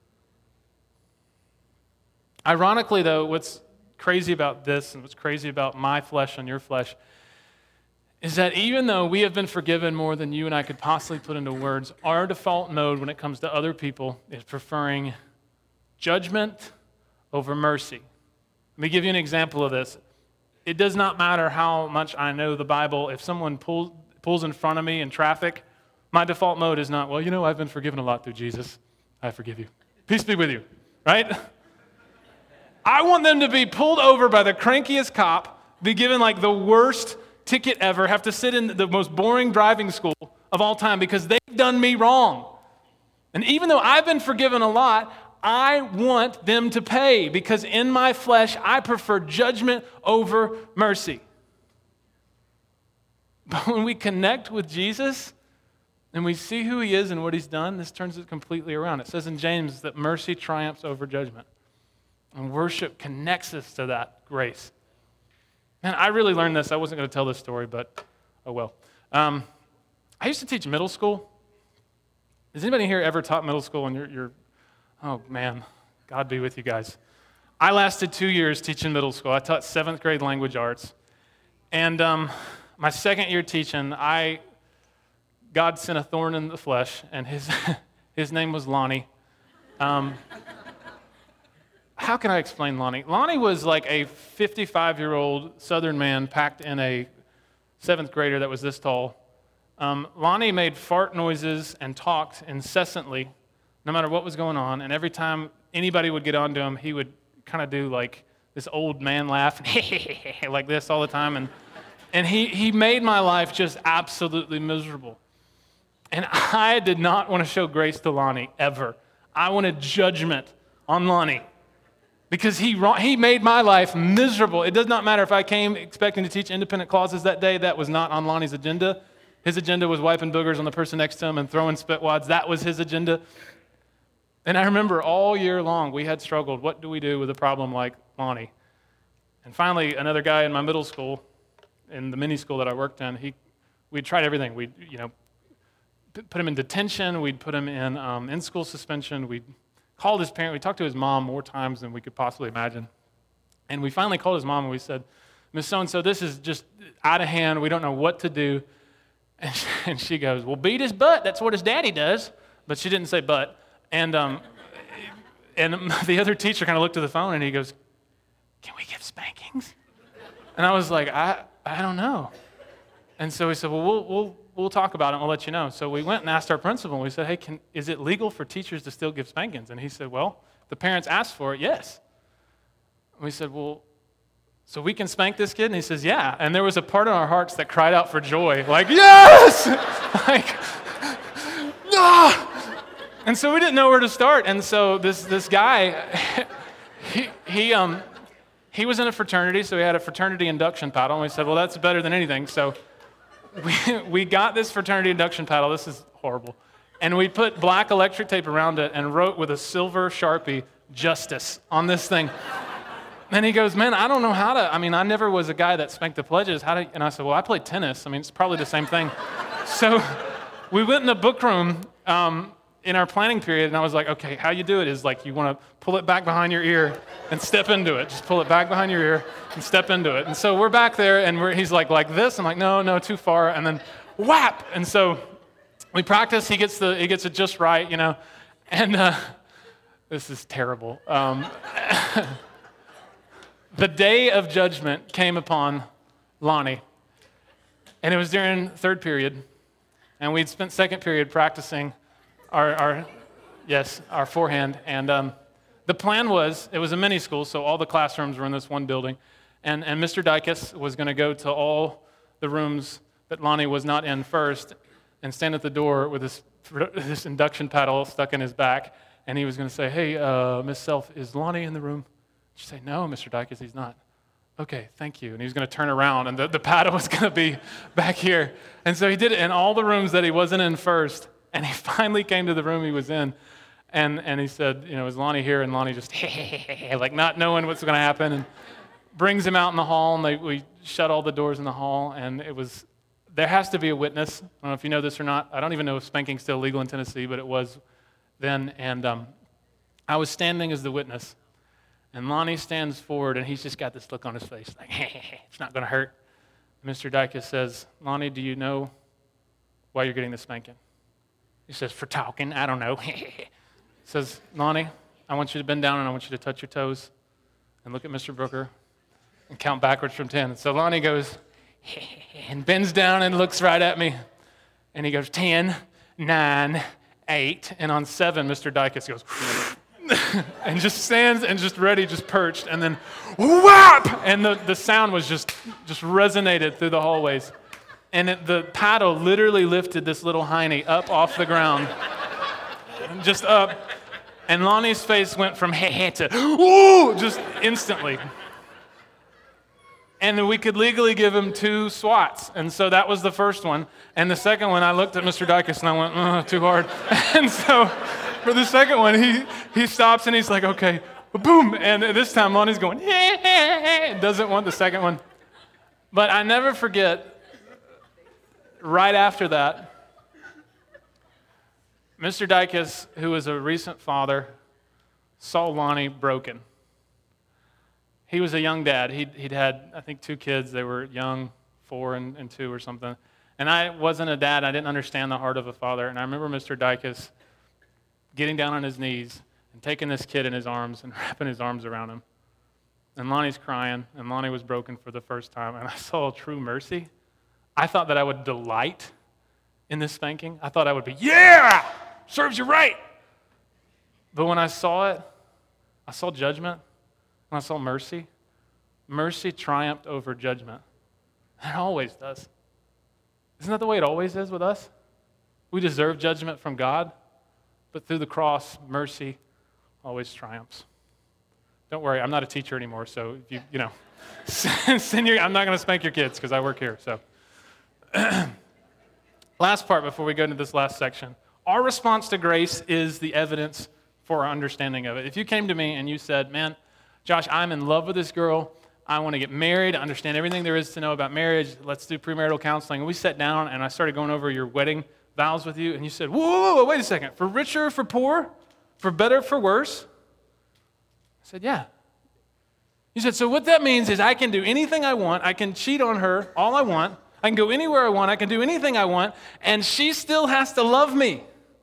Ironically, though, what's crazy about this and what's crazy about my flesh and your flesh is that even though we have been forgiven more than you and I could possibly put into words, our default mode when it comes to other people is preferring judgment over mercy. Let me give you an example of this. It does not matter how much I know the Bible. If someone pulls in front of me in traffic, my default mode is not, well, you know, I've been forgiven a lot through Jesus. I forgive you. Peace be with you, right? I want them to be pulled over by the crankiest cop, be given like the worst ticket ever, have to sit in the most boring driving school of all time because they've done me wrong. And even though I've been forgiven a lot, I want them to pay because in my flesh, I prefer judgment over mercy. But when we connect with Jesus and we see who he is and what he's done, this turns it completely around. It says in James that mercy triumphs over judgment. And worship connects us to that grace. Man, I really learned this. I wasn't going to tell this story, but oh well. I used to teach middle school. Has anybody here ever taught middle school? And you're oh man, God be with you guys. I lasted 2 years teaching middle school. I taught 7th grade language arts. And my second year teaching, God sent a thorn in the flesh, and his name was Lonnie. How can I explain Lonnie? Lonnie was like a 55-year-old Southern man packed in a 7th grader that was this tall. Lonnie made fart noises and talked incessantly, no matter what was going on. And every time anybody would get onto him, he would kind of do like this old man laugh, like this all the time. And he made my life just absolutely miserable. And I did not want to show grace to Lonnie, ever. I wanted judgment on Lonnie. Because he made my life miserable. It does not matter if I came expecting to teach independent clauses that day. That was not on Lonnie's agenda. His agenda was wiping boogers on the person next to him and throwing spit wads. That was his agenda. And I remember all year long we had struggled. What do we do with a problem like Lonnie? And finally, another guy in my middle school, in the mini school that I worked in, we'd tried everything. We'd put him in detention. We'd put him in school suspension. We'd called his parent. We talked to his mom more times than we could possibly imagine. And we finally called his mom and we said, Miss So-and-so, this is just out of hand. We don't know what to do. And she goes, well, beat his butt. That's what his daddy does. But she didn't say butt. And the other teacher kind of looked at the phone and he goes, can we give spankings? And I was like, I don't know. And so we said, well, we'll talk about it and we'll let you know. So we went and asked our principal and we said, hey, is it legal for teachers to still give spankings? And he said, well, the parents asked for it, yes. And we said, well, so we can spank this kid? And he says, yeah. And there was a part in our hearts that cried out for joy, like, yes! Like, no! And so we didn't know where to start. And so this guy, he was in a fraternity, so he had a fraternity induction paddle. And we said, well, that's better than anything. So we got this fraternity induction paddle. This is horrible. And we put black electric tape around it and wrote with a silver Sharpie, justice, on this thing. And he goes, man, I don't know how to, I never was a guy that spanked the pledges. And I said, well, I played tennis. It's probably the same thing. So we went in the book room in our planning period, and I was like, okay, how you do it is like you want to pull it back behind your ear and step into it. Just pull it back behind your ear and step into it. And so we're back there, and he's like this. I'm like, no, too far. And then whap. And so we practice. He gets it just right, And this is terrible. The day of judgment came upon Lonnie, and it was during third period, and we'd spent second period practicing our forehand, and the plan was, it was a mini school, so all the classrooms were in this one building, and Mr. Dykes was going to go to all the rooms that Lonnie was not in first and stand at the door with this induction paddle stuck in his back, and he was going to say, hey, Miss Self, is Lonnie in the room? She'd say, no, Mr. Dykes, he's not. Okay, thank you. And he was going to turn around, and the paddle was going to be back here. And so he did it in all the rooms that he wasn't in first, and he finally came to the room he was in, and he said, is Lonnie here? And Lonnie just, like not knowing what's going to happen, and brings him out in the hall, and we shut all the doors in the hall, and there has to be a witness. I don't know if you know this or not. I don't even know if spanking's still legal in Tennessee, but it was then, and I was standing as the witness. And Lonnie stands forward, and he's just got this look on his face, like, it's not going to hurt. Mr. Dykes says, Lonnie, do you know why you're getting the spanking? He says, for talking, I don't know. He says, Lonnie, I want you to bend down, and I want you to touch your toes and look at Mr. Brooker and count backwards from 10. So Lonnie goes, and bends down and looks right at me. And he goes, 10, 9, 8. And on 7, Mr. Dykes goes, and just stands and just ready, just perched, and then whap! And the sound was just resonated through the hallways. And the paddle literally lifted this little hiney up off the ground, just up. And Lonnie's face went from hey to ooh, just instantly. And we could legally give him 2 swats. And so that was the first one. And the second one, I looked at Mr. Dykes and I went, too hard. And so for the second one, he stops and he's like, okay, boom. And this time Lonnie's going, doesn't want the second one. But I never forget, right after that, Mr. Dykes, who was a recent father, saw Lonnie broken. He was a young dad. He'd had, I think, 2 kids. They were young, 4 and 2 or something. And I wasn't a dad. I didn't understand the heart of a father. And I remember Mr. Dykes getting down on his knees and taking this kid in his arms and wrapping his arms around him. And Lonnie's crying, and Lonnie was broken for the first time. And I saw true mercy. I thought that I would delight in this spanking. I thought I would be, yeah, serves you right. But when I saw it, I saw judgment. And I saw mercy. Mercy triumphed over judgment. And it always does. Isn't that the way it always is with us? We deserve judgment from God, but through the cross, mercy always triumphs. Don't worry, I'm not a teacher anymore, so if I'm not going to spank your kids because I work here. So, Last part before we go into this last section. Our response to grace is the evidence for our understanding of it. If you came to me and you said, man, Josh, I'm in love with this girl. I want to get married, understand everything there is to know about marriage. Let's do premarital counseling. And we sat down and I started going over your wedding vows with you. And you said, whoa, wait a second. For richer, for poor, for better, for worse? I said, yeah. You said, so what that means is I can do anything I want. I can cheat on her all I want. I can go anywhere I want. I can do anything I want. And she still has to love me.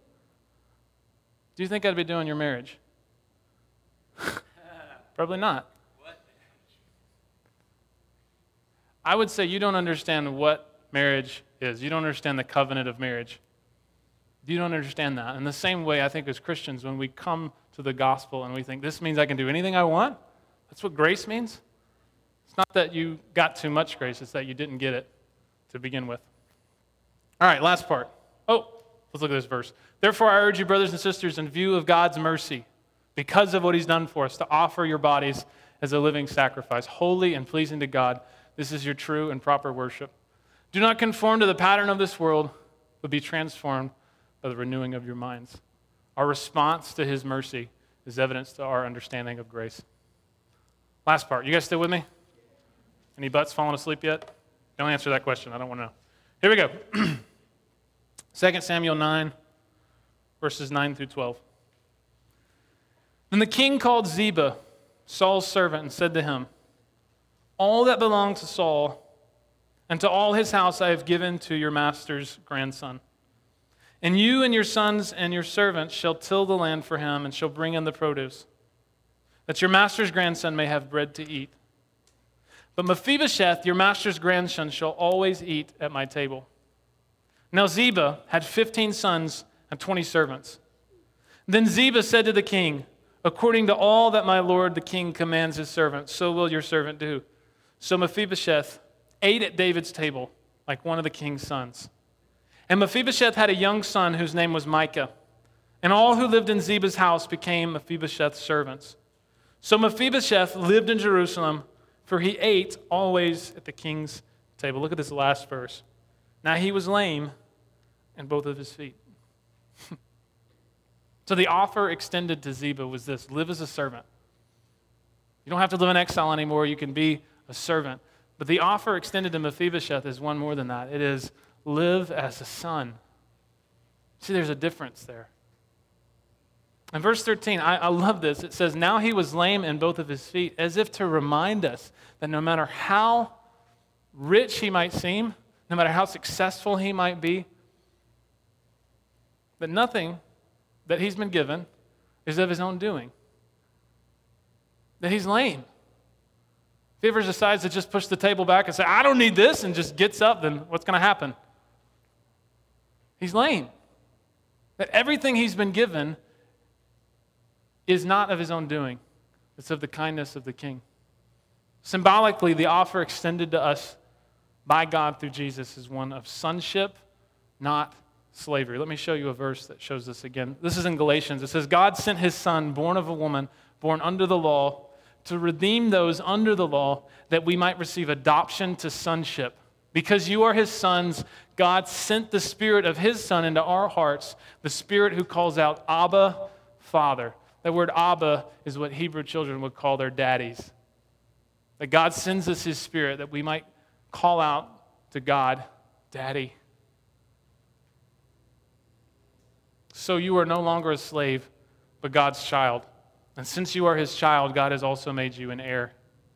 Do you think I'd be doing your marriage? Probably not. I would say you don't understand what marriage is. You don't understand the covenant of marriage. You don't understand that. In the same way, I think as Christians, when we come to the gospel and we think, this means I can do anything I want, that's what grace means. It's not that you got too much grace, it's that you didn't get it to begin with. All right, last part. Oh, let's look at this verse. Therefore, I urge you, brothers and sisters, in view of God's mercy, because of what he's done for us, to offer your bodies as a living sacrifice, holy and pleasing to God. This is your true and proper worship. Do not conform to the pattern of this world, but be transformed by the renewing of your minds. Our response to his mercy is evidence to our understanding of grace. Last part. You guys still with me? Any butts falling asleep yet? Don't answer that question. I don't want to know. Here we go. 2 Samuel 9, verses 9 through 12. Then the king called Ziba, Saul's servant, and said to him, all that belonged to Saul and to all his house I have given to your master's grandson. And you and your sons and your servants shall till the land for him and shall bring in the produce, that your master's grandson may have bread to eat. But Mephibosheth, your master's grandson, shall always eat at my table. Now Ziba had 15 sons and 20 servants. Then Ziba said to the king, according to all that my lord the king commands his servant, so will your servant do. So Mephibosheth ate at David's table like one of the king's sons. And Mephibosheth had a young son whose name was Micah. And all who lived in Ziba's house became Mephibosheth's servants. So Mephibosheth lived in Jerusalem, for he ate always at the king's table. Look at this last verse. Now he was lame in both of his feet. So the offer extended to Ziba was this: live as a servant. You don't have to live in exile anymore. You can be a servant. But the offer extended to Mephibosheth is one more than that. It is live as a son. See, there's a difference there. In verse 13, I love this. It says, now he was lame in both of his feet, as if to remind us that no matter how rich he might seem, no matter how successful he might be, that nothing that he's been given is of his own doing. That he's lame. If he ever decides to just push the table back and say, I don't need this, and just gets up, then what's going to happen? He's lame. That everything he's been given is not of his own doing. It's of the kindness of the king. Symbolically, the offer extended to us by God through Jesus is one of sonship, not slavery. Let me show you a verse that shows this again. This is in Galatians. It says, God sent his son, born of a woman, born under the law, to redeem those under the law, that we might receive adoption to sonship. Because you are his sons, God sent the Spirit of his Son into our hearts, the Spirit who calls out, Abba, Father. That word Abba is what Hebrew children would call their daddies. That God sends us his Spirit that we might call out to God, Daddy. So you are no longer a slave, but God's child. And since you are his child, God has also made you an heir.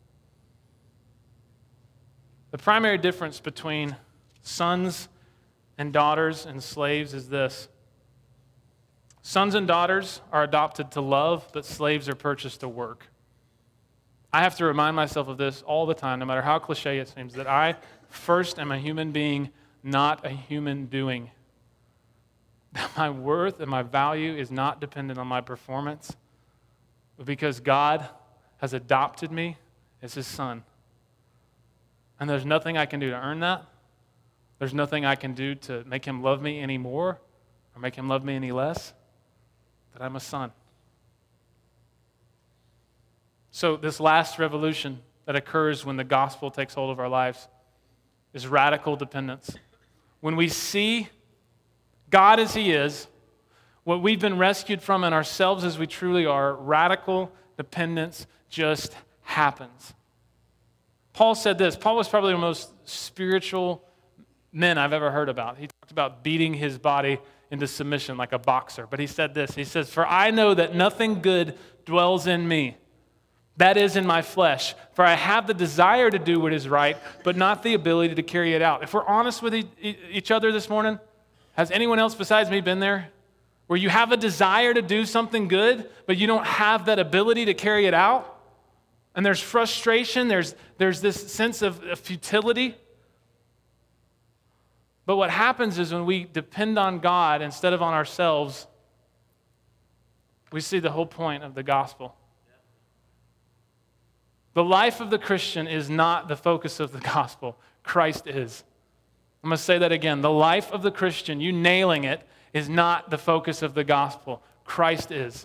The primary difference between sons and daughters and slaves is this. Sons and daughters are adopted to love, but slaves are purchased to work. I have to remind myself of this all the time, no matter how cliche it seems, that I first am a human being, not a human doing. That my worth and my value is not dependent on my performance, but because God has adopted me as his son. And there's nothing I can do to earn that. There's nothing I can do to make him love me any more or make him love me any less. That I'm a son. So this last revolution that occurs when the gospel takes hold of our lives is radical dependence. When we see God as He is, what we've been rescued from, and ourselves as we truly are, radical dependence just happens. Paul said this. Paul was probably the most spiritual men I've ever heard about. He talked about beating his body into submission like a boxer. But he said this. He says, "For I know that nothing good dwells in me, that is in my flesh. For I have the desire to do what is right, but not the ability to carry it out." If we're honest with each other this morning, has anyone else besides me been there? Where you have a desire to do something good, but you don't have that ability to carry it out? And there's frustration, there's this sense of futility. But what happens is when we depend on God instead of on ourselves, we see the whole point of the gospel. The life of the Christian is not the focus of the gospel. Christ is. I'm going to say that again. The life of the Christian, you nailing it, is not the focus of the gospel. Christ is.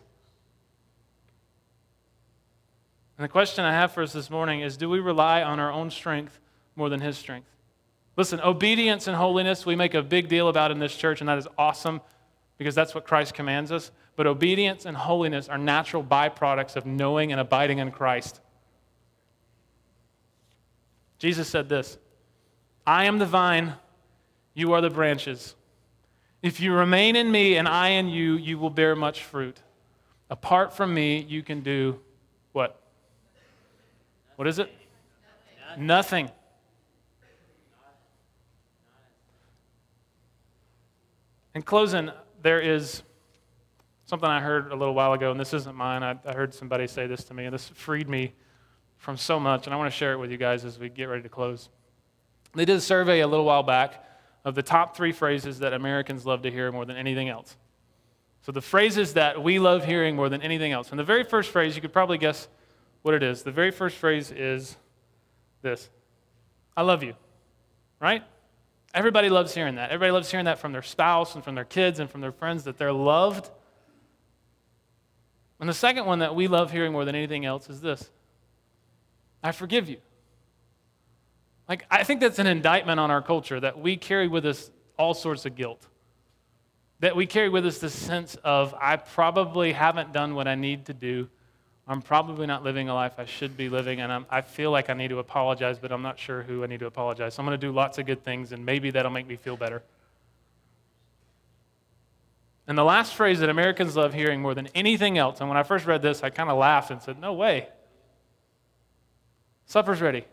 And the question I have for us this morning is, do we rely on our own strength more than His strength? Listen, obedience and holiness we make a big deal about in this church, and that is awesome because that's what Christ commands us. But obedience and holiness are natural byproducts of knowing and abiding in Christ. Jesus said this, "I am the vine, you are the branches. If you remain in me and I in you, you will bear much fruit. Apart from me, you can do what? What is it? Nothing. In closing, there is something I heard a little while ago, and this isn't mine. I heard somebody say this to me, and this freed me from so much, and I want to share it with you guys as we get ready to close. They did a survey a little while back of the top 3 phrases that Americans love to hear more than anything else. So the phrases that we love hearing more than anything else. And the very first phrase, you could probably guess what it is. The very first phrase is this: I love you, right? Everybody loves hearing that. Everybody loves hearing that from their spouse and from their kids and from their friends, that they're loved. And the second one that we love hearing more than anything else is this: I forgive you. Like, I think that's an indictment on our culture, that we carry with us all sorts of guilt. That we carry with us this sense of, I probably haven't done what I need to do. I'm probably not living a life I should be living, and I feel like I need to apologize, but I'm not sure who I need to apologize. So I'm going to do lots of good things, and maybe that'll make me feel better. And the last phrase that Americans love hearing more than anything else, and when I first read this, I kind of laughed and said, no way. Supper's ready.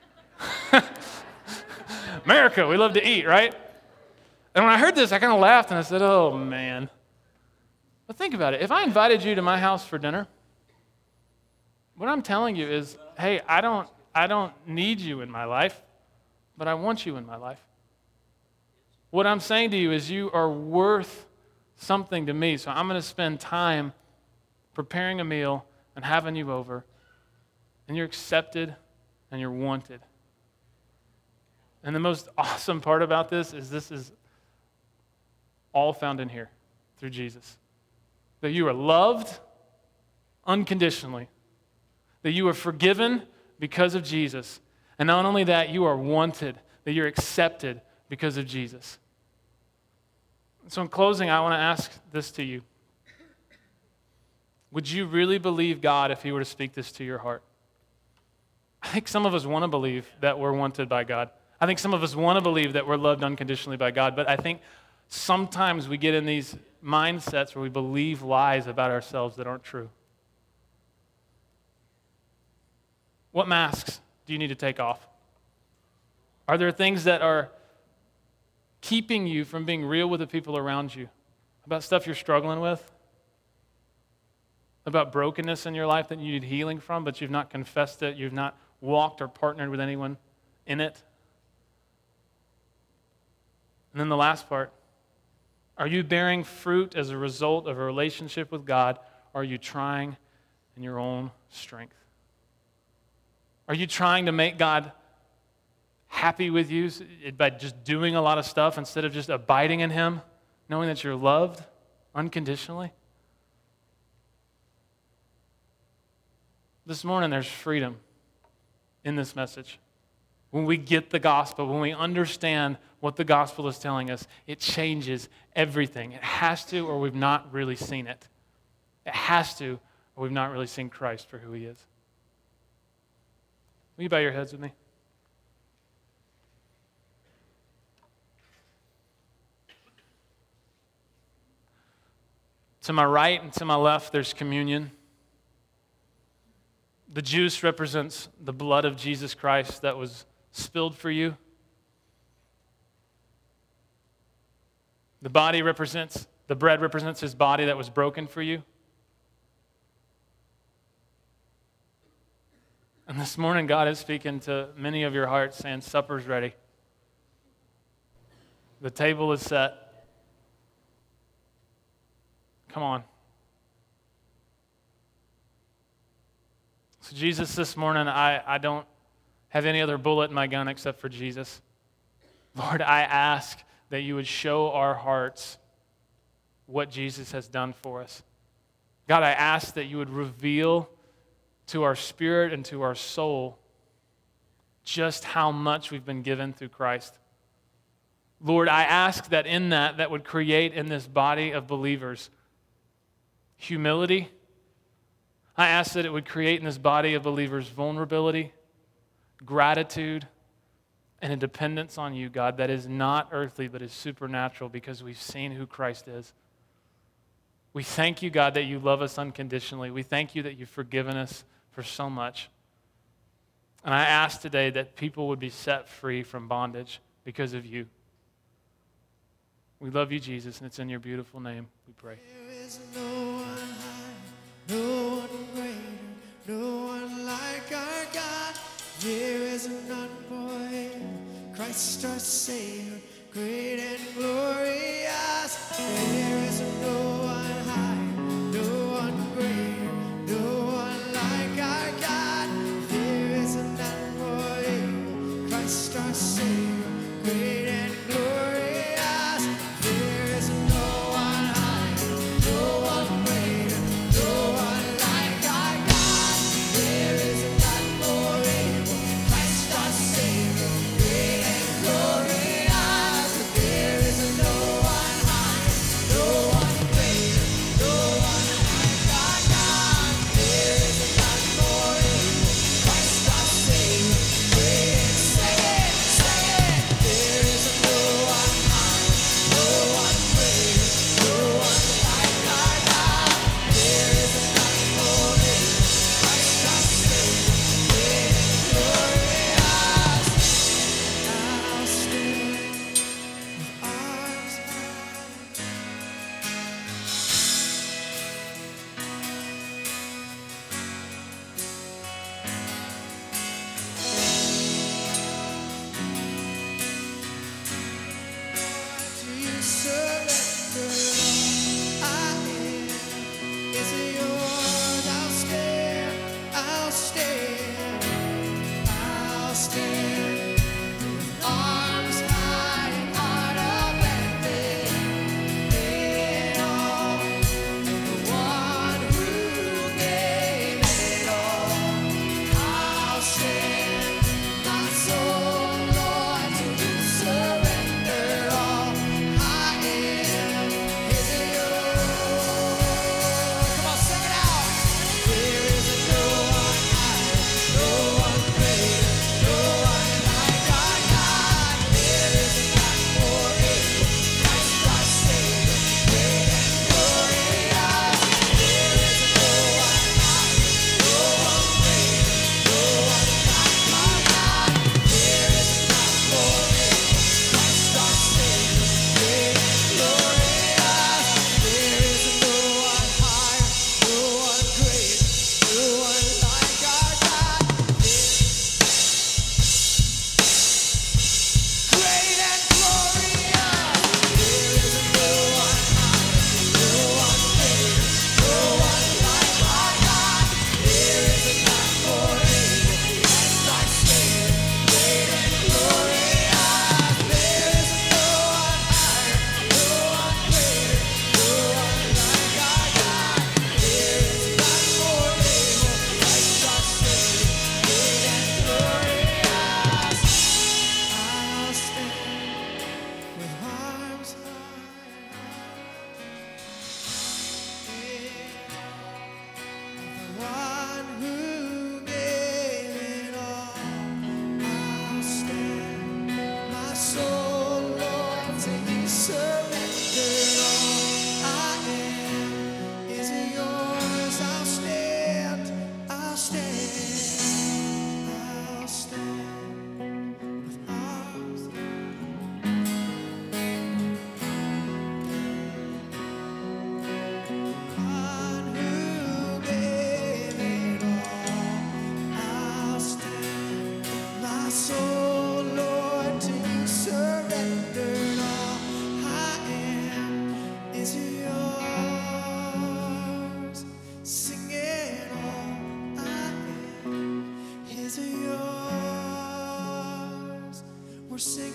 America, we love to eat, right? And when I heard this, I kind of laughed and I said, oh, man. But think about it. If I invited you to my house for dinner, what I'm telling you is, hey, I don't need you in my life, but I want you in my life. What I'm saying to you is you are worth something to me, so I'm going to spend time preparing a meal and having you over, and you're accepted and you're wanted. And the most awesome part about this is all found in here through Jesus. That you are loved unconditionally. That you are forgiven because of Jesus. And not only that, you are wanted. That you're accepted because of Jesus. So in closing, I want to ask this to you. Would you really believe God if He were to speak this to your heart? I think some of us want to believe that we're wanted by God. I think some of us want to believe that we're loved unconditionally by God, but I think sometimes we get in these mindsets where we believe lies about ourselves that aren't true. What masks do you need to take off? Are there things that are keeping you from being real with the people around you? About stuff you're struggling with? About brokenness in your life that you need healing from, but you've not confessed it, you've not walked or partnered with anyone in it? And then the last part, are you bearing fruit as a result of a relationship with God? Or are you trying in your own strength? Are you trying to make God happy with you by just doing a lot of stuff instead of just abiding in Him, knowing that you're loved unconditionally? This morning there's freedom in this message. When we get the gospel, when we understand what the gospel is telling us, it changes everything. It has to, or we've not really seen it. It has to, or we've not really seen Christ for who he is. Will you bow your heads with me? To my right and to my left, there's communion. The juice represents the blood of Jesus Christ that was spilled for you. The bread represents his body that was broken for you. And this morning, God is speaking to many of your hearts, saying, supper's ready. The table is set. Come on. So Jesus, this morning, I don't have any other bullet in my gun except for Jesus. Lord, I ask that you would show our hearts what Jesus has done for us. God, I ask that you would reveal to our spirit and to our soul just how much we've been given through Christ. Lord, I ask that in that would create in this body of believers humility. I ask that it would create in this body of believers vulnerability, gratitude, and a dependence on you, God, that is not earthly but is supernatural because we've seen who Christ is. We thank you, God, that you love us unconditionally. We thank you that you've forgiven us for so much. And I ask today that people would be set free from bondage because of you. We love you, Jesus, and it's in your beautiful name we pray. There is no one higher, no one greater, no one like our God. There is none more. Christ our Savior, great and glorious. There is no one higher, no one greater, no one like our God. There is none more. Christ our Savior, great and glorious. There is no one higher, no one greater, no one like our God. There is none more able. Christ our Savior, great and glorious. There is no sing